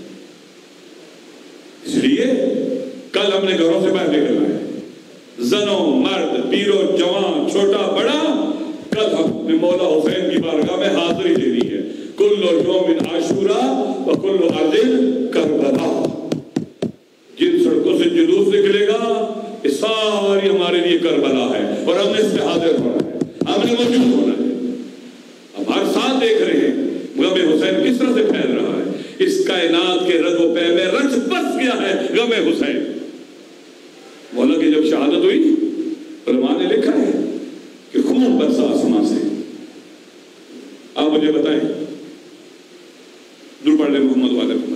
اس لیے کل ہم نے گھروں سے باہر نکلنا ہے، زنوں، مرد، پیرو، جوان، چھوٹا بڑا، کل ہم نے مولا حسین کی بارگاہ میں حاضری دینی ہے۔ کل یوم عاشورا و کل ارض کربلا۔ جن سڑکوں سے جلوس نکلے گا یہ ساری ہمارے لیے کربلا ہے، اور ہم نے اس پہ حاضر ہونا ہے، ہم نے موجود ہونا ہے۔ اب ہر سال دیکھ رہے ہیں غم حسین کس طرح سے پھیل رہا ہے، اس کائنات کے رگ و پے میں رچ بس گیا ہے غم حسین۔ مولا کی جب شہادت ہوئی علماء نے لکھا ہے کہ خون برسا آسمان سے۔ آپ مجھے بتائیں، درود پڑھ لیں محمد والے محمد۔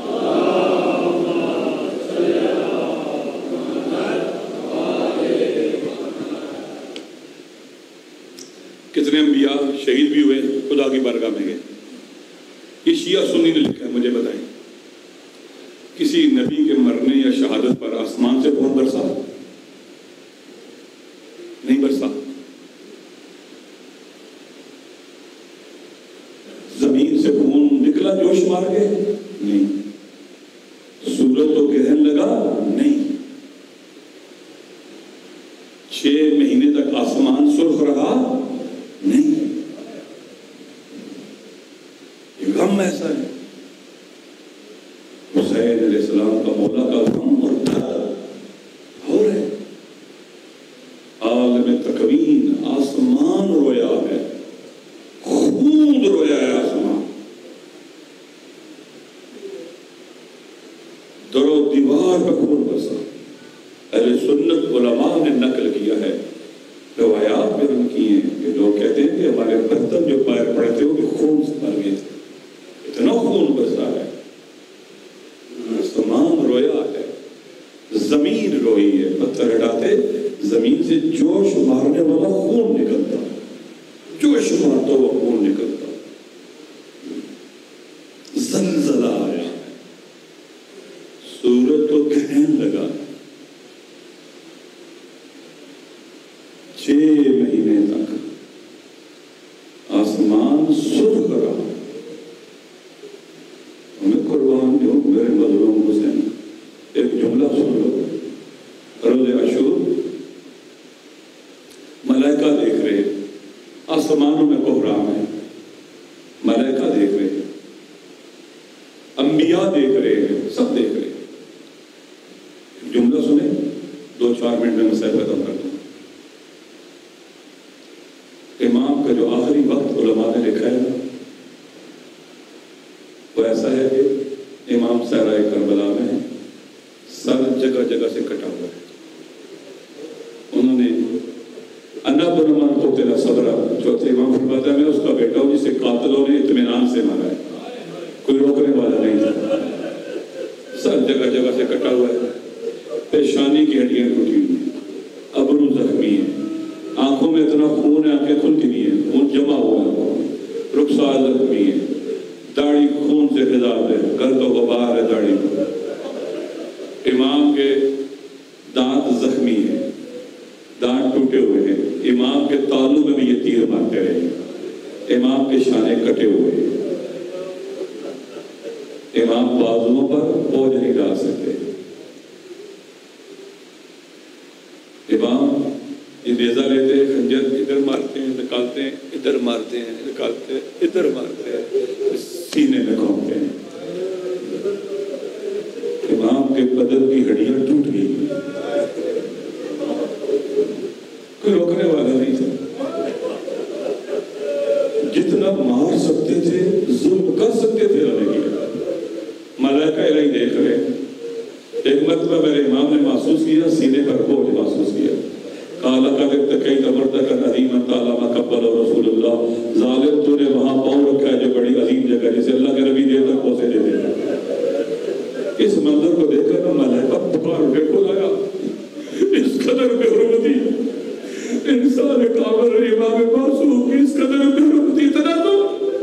کتنے انبیاء شہید بھی ہوئے، خدا کی بارگاہ میں گئے۔ یہ شیعہ سنی نے لکھا ہے، مجھے بتائیں کسی نبی کے مرنے یا شہادت پر آسمان سے خون برسا؟ نہیں برسا۔ زمین سے خون نکلا جوش مار کے؟ نہیں۔ سورج کو گرہن لگا؟ نہیں۔ 6 مہینے تک آسمان سرخ رہا؟ نہیں۔ یہ غم ایسا ہے، حسین علیہ السلام کا مولا کا غم اور درد ہو رہے۔ عالم تکوین آسمان رویا ہے، خون رویا ہے آسمان۔ در و دیوار پہ خون برسا۔ اہل سنت علماء نے نقل کیا ہے، روایات میں ہم کی ہیں کہ لوگ کہتے ہیں کہ ہمارے برتن جو پیر پڑے تھے وہ بھی خون سے بھر گئے تھے، اتنا خون برسا ہے۔ آسمان رویا ہے، زمین روئی ہے، پتھر ہٹاتے زمین سے جوش مارنے والا خون نکلتا، جوش مارتا ہوا خون نکلتا۔ زلزلہ آیا، سورج کو گرہن لگا، 6 مہینے تک آسمان سرخ رہا۔ ہمیں قربان دو میرے مظلوم حسین، ایک جملہ سن لو۔ روز عاشور ملائکہ دیکھ رہے، آسمانوں میں کوہرام ہے، ملائکہ دیکھ رہے، انبیاء دیکھ رہے ہیں، سب دیکھ رہے۔ جملہ سنیں، 2-4 منٹ میں مسئلہ ختم کر دوں۔ امام کا جو آخری وقت علماء نے لکھا ہے وہ ایسا ہے کہ امام صحرائے کربلا میں سر جگہ جگہ سے کٹا ہوا ہے۔ انہوں نے انا بن من قتل صدرہ، چوتھے امام فرماتا ہے میں اس کا بیٹا ہوں جسے قاتلوں نے اطمینان سے مارا ہے، کوئی روکنے والا نہیں تھا۔ سر جگہ جگہ سے کٹا ہوا ہے، پیشانی کی ہڈیاں ٹوٹی ہوئی ہیں، ابرو زخمی ہے، آنکھوں میں اتنا خون ہے آنکھیں کھلتی نہیں ہیں، خون جمع ہوا ہے، رخسار زخمی ہے، داڑھی خون سے خضاب ہے، گرد و غبار ہے داڑھی پر۔ امام کے دانت زخمی ہیں، دانت ٹوٹے ہوئے ہیں، امام کے تالوں میں بھی یہ تیر مارتے رہے، امام کے شانے کٹے ہوئے ہیں، امام بازوؤں پر بوجھ نہیں ڈال سکتے۔ امام یہ نیزہ لیتے ہیں، خنجر ادھر مارتے ہیں نکالتے ہیں، ادھر مارتے ہیں نکالتے ہیں، ادھر مارتے ہیں، سینے میں گھونپتے ہیں۔ امام کے بدن کی ہڈیاں ٹوٹ گئی، کوئی روکنے والا نہیں تھا۔ جتنا مار سکتے تھے، ظلم کر سکتے تھے، انہوں نے کیا۔ ملائکہ الہی دیکھ رہے۔ ایک مرتبہ میرے امام نے محسوس کیا، سینے پر بوجھ محسوس کیا۔ قال قد اتقيت مرتك عظيما طالما قبل رسول اللہ، ظالم تو نے وہاں پاؤں رکھا ہے جو بڑی عظیم جگہ جسے اللہ کے نبی دیر تک پہنچے دیتے ہیں۔ اس منظر کو دیکھ کر ملائکہ پکار اٹھے، کھلایا اس قدر بے حرمتی، انسان کامل امام معصوم کی اس قدر بے حرمتی، اتنا تو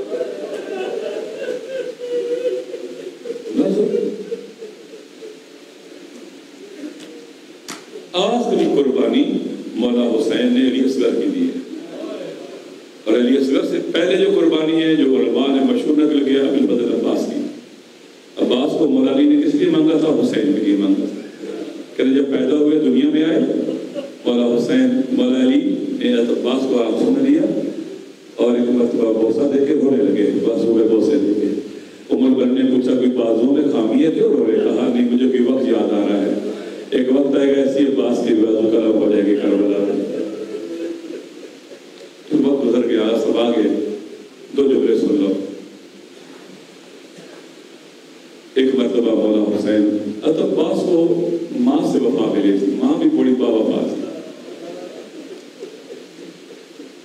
آخری قربانی مولا حسین نے علی اصغر کی دی ہے، اور علی اصغر سے پہلے جو قربانی ہے جو علماء نے مشہور نقل کیا ابو الفضل عباس کی۔ عباس کو مولا علی نے کس لیے مانگا تھا؟ حسین کے لیے مانگا تھا۔ کہ جب پیدا ہوئے دنیا میں آئے، مولا علی نے عباس کو آنسو میں لیا اور ایک مرتبہ بوسہ دے کے رونے لگے، بازو میں بوسے دے کے۔ عمر بن نے پوچھا کوئی بازو میں خامی ہے؟ رو رہے، کہا نہیں مجھے کوئی وقت یاد آ رہا ہے، ایک وقت آئے گا ایسی عباس کی بازو قلم ہو جائے گی کربلا میں۔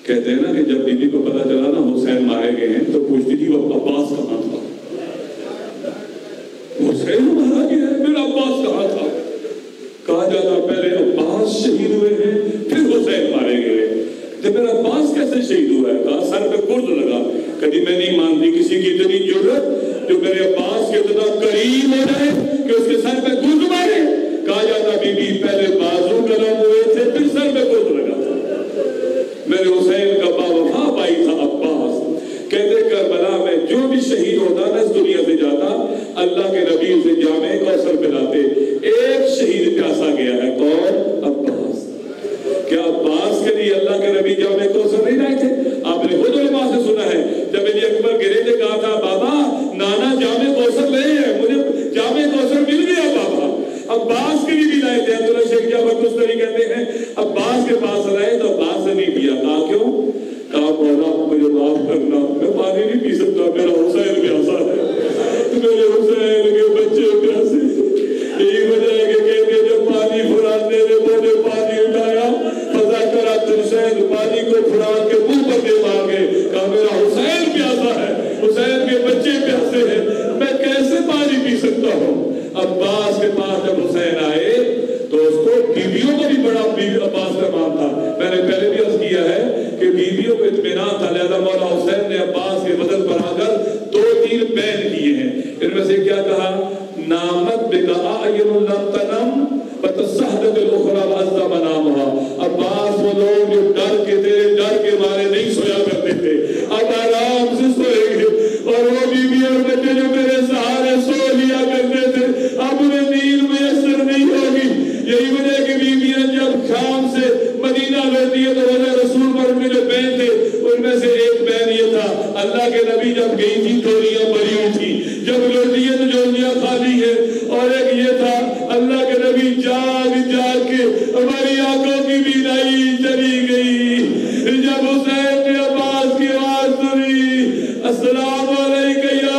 کہتے ہیں نا کہ جب بیوی کو پتا چلا نا حسین مارے گئے ہیں تو پوچھتی تھی وہ عباس کہاں تھا؟ حسین مارا گیا ہے، میرا عباس کہاں تھا؟ کہا جاتا پہلے عباس شہید ہوئے ہیں پھر حسین مارے گئے، جب میرا عباس کیسے شہید ہوا ہے؟ کہا سر پہ گرد لگا، کبھی میں نہیں مانتی کسی کی اتنی جرت جو میرے عباس کے اتنا قریب ہو جائے کہ اس کے سر پہ گرد مارے۔ کہا جاتا بی بی پہلے بازو قلم ہوئے تھے پھر سر پہ گرد لگا تھا۔ میرے حسین کا باوفا بھائی تھا عباس، کہتے کربلا میں جو بھی شہید ہوتا نا اس دنیا سے جاتا، اللہ کے نبی اسے جامع کوثر پلاتے۔ ایک شہید پیاسا گیا ہے، کون؟ عباس۔ کیا عباس کے لیے اللہ کے نبی جامع کوثر نہیں لائے تھے؟ آپ نے خود علماء سے سنا ہے، جب علی اکبر گرے تھے کہا تھا بابا نانا جامع کوثر لے ہیں، مجھے جامع کوثر مل گیا بابا۔ عباس کے لیے بھی لائے تھے، عبداللہ شیخ جعفر مستری کہتے ہیں عباس کے پاس لائے تو عباس نے نہیں پیا۔ کہا کیوں؟ کہا مولا مجھے معاف کرنا، میں پانی نہیں پی سکتا، میرا حسین پیاسا ہے، میرے حسین کے بچے پیاسے۔ یہی وجہ ہے کہ کہتے ہیں جب پانی پھرانے نے بولے پانی اٹھایا فضا کرا حسین پانی کو پھرا کے منہ پر دے مانگے، کہا میرا حسین پیاسا ہے، حسین کے بچے پیاسے ہیں، میں کیسے پانی پی سکتا ہوں؟ عباس کے پاس جب حسین آئے تو اس کو بیویوں کو بھی بڑا عباس کا مان تھا۔ میں نے پہلے بھی عرض کیا ہے کہ بیویوں کو اطمینان تھا، لہذا مولا حسین نے عباس کے بدن پر آ کر 2-3 بین کیے ہیں۔ ان میں سے کیا کہا؟ نامت بکا اعین لم تنم فتسہدت الاخری وعز منامہا۔ عباس وہ لوگ جو ڈر کے تیرے ڈر کے مارے نہیں سویا کرتے تھے اب آرام سے سوئیں گے، اور وہ بیوی اور بچے جو میرے سہارے سو لیا کرتے تھے اب انہیں نیند میسر نہیں ہوگی۔ یہی وجہ کہ بیویاں جب شام سے مدینہ لوٹی ہے تو روزہ رسول پر ان کے جو بین تھے ان میں سے ایک بین یہ تھا، اللہ کے نبی جب گئی تھی ٹولیاں بھری ہوئی تھی، جب لوٹی ہے تو جولیاں خالی ہے، اور ایک یہ تھا اللہ کے نبی جاگ جاگ کے ہماری آنکھوں کی بینائی چلی گئی۔ جب حسین نے عباس کی آواز سنی السلام علیکہ یا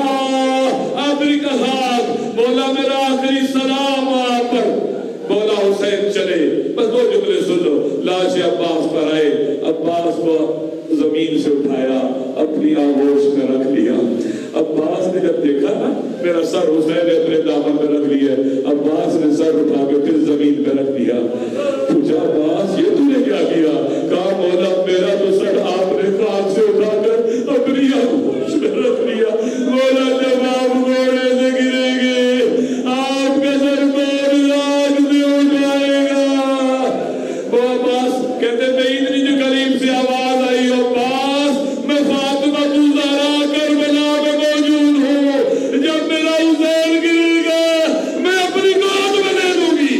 ابرک الحق، بولا میرا آخری سلام آپ پر، بولا حسین چلے، بس 2 جملے سن لو۔ لاش عباس پر آئے، عباس کو زمین سے اٹھایا، اپنی آغوش میں رکھ لیا۔ عباس نے جب دیکھا نا میرا سر حسین نے اپنے دامن میں رکھ لیا، عباس نے سر اٹھا کے پھر زمین پہ رکھ دیا۔ پوچھا عباس یہ تو نے کیا کیا؟ کہا مولا میرا تو سر آپ نے خاک سے اٹھا کر اپنی آغوش میں رکھ لیا۔ مولا جب آپ گھوڑے سے گریں گے آپ کا سر کون آگ سے اٹھائے گا؟ وہ عباس کہتے میں اتنی جو قریب سے آواز آئی عباس میں فاطمہ زہرا کربلا میں موجود ہوں، جب میرا حسین گرے گا میں اپنی گود میں دے دوں گی۔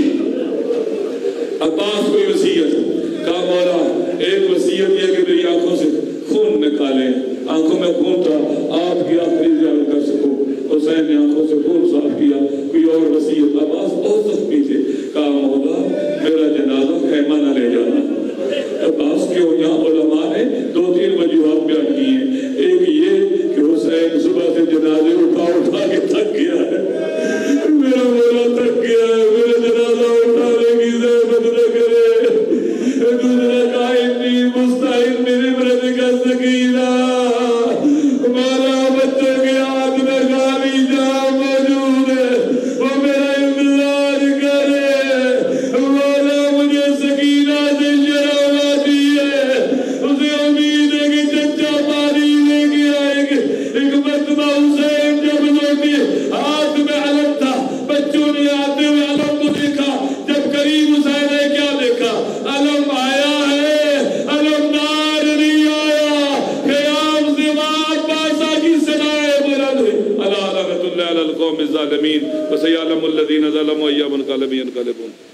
عباس کوئی وصیت کہا مولا ایک وصیت یہ کہ میری آنکھوں سے خون نکالے، آنکھوں میں خون تھا آپ کی آخری زیارت کر سکوں۔ حسین نے آنکھوں سے خون صاف کیا، کوئی اور وصیت؟ عباس بہت زخمی تھے، کہا مولا میرا جنازہ خیمہ نہ لے جانا۔ عباس کیوں؟ یہاں علماء نے 2-3 وجوہات بیان کی ہیں، ایک یہ کہ حسین صبح سے جنازے اٹھا کے تھک گیا ہے، میرا مولا تھک گیا ہے، میرا جنازہ اٹھانے کی زحمت نہ کرے۔ دوسرا کہا انی مستعد من امرتک السکینہ، ہمارا بچوں کے ہاتھ میں خالی جام موجود ہے، وہ میرا انتظار کرے، مولا مجھے سکینہ سے شرم آتی ہے، اسے امید ہے کہ چچا پانی لے کے آئیں گے۔ ایک مرتبہ حسین جب لوٹے ہاتھ میں علم تھا، بچوں نے آتے ہوئے علم کو دیکھا، جب قریب حسین نے کیا دیکھا؟ علم آیا ہے، علم دار نہیں آیا، قیام سے وہاں عباسہ کی صدائے بلند ہوئی۔ اللہ لعنت اللہ علی القوم الظالمین وسیعلم الذین ظلموا ایام منقلب ینقلبون۔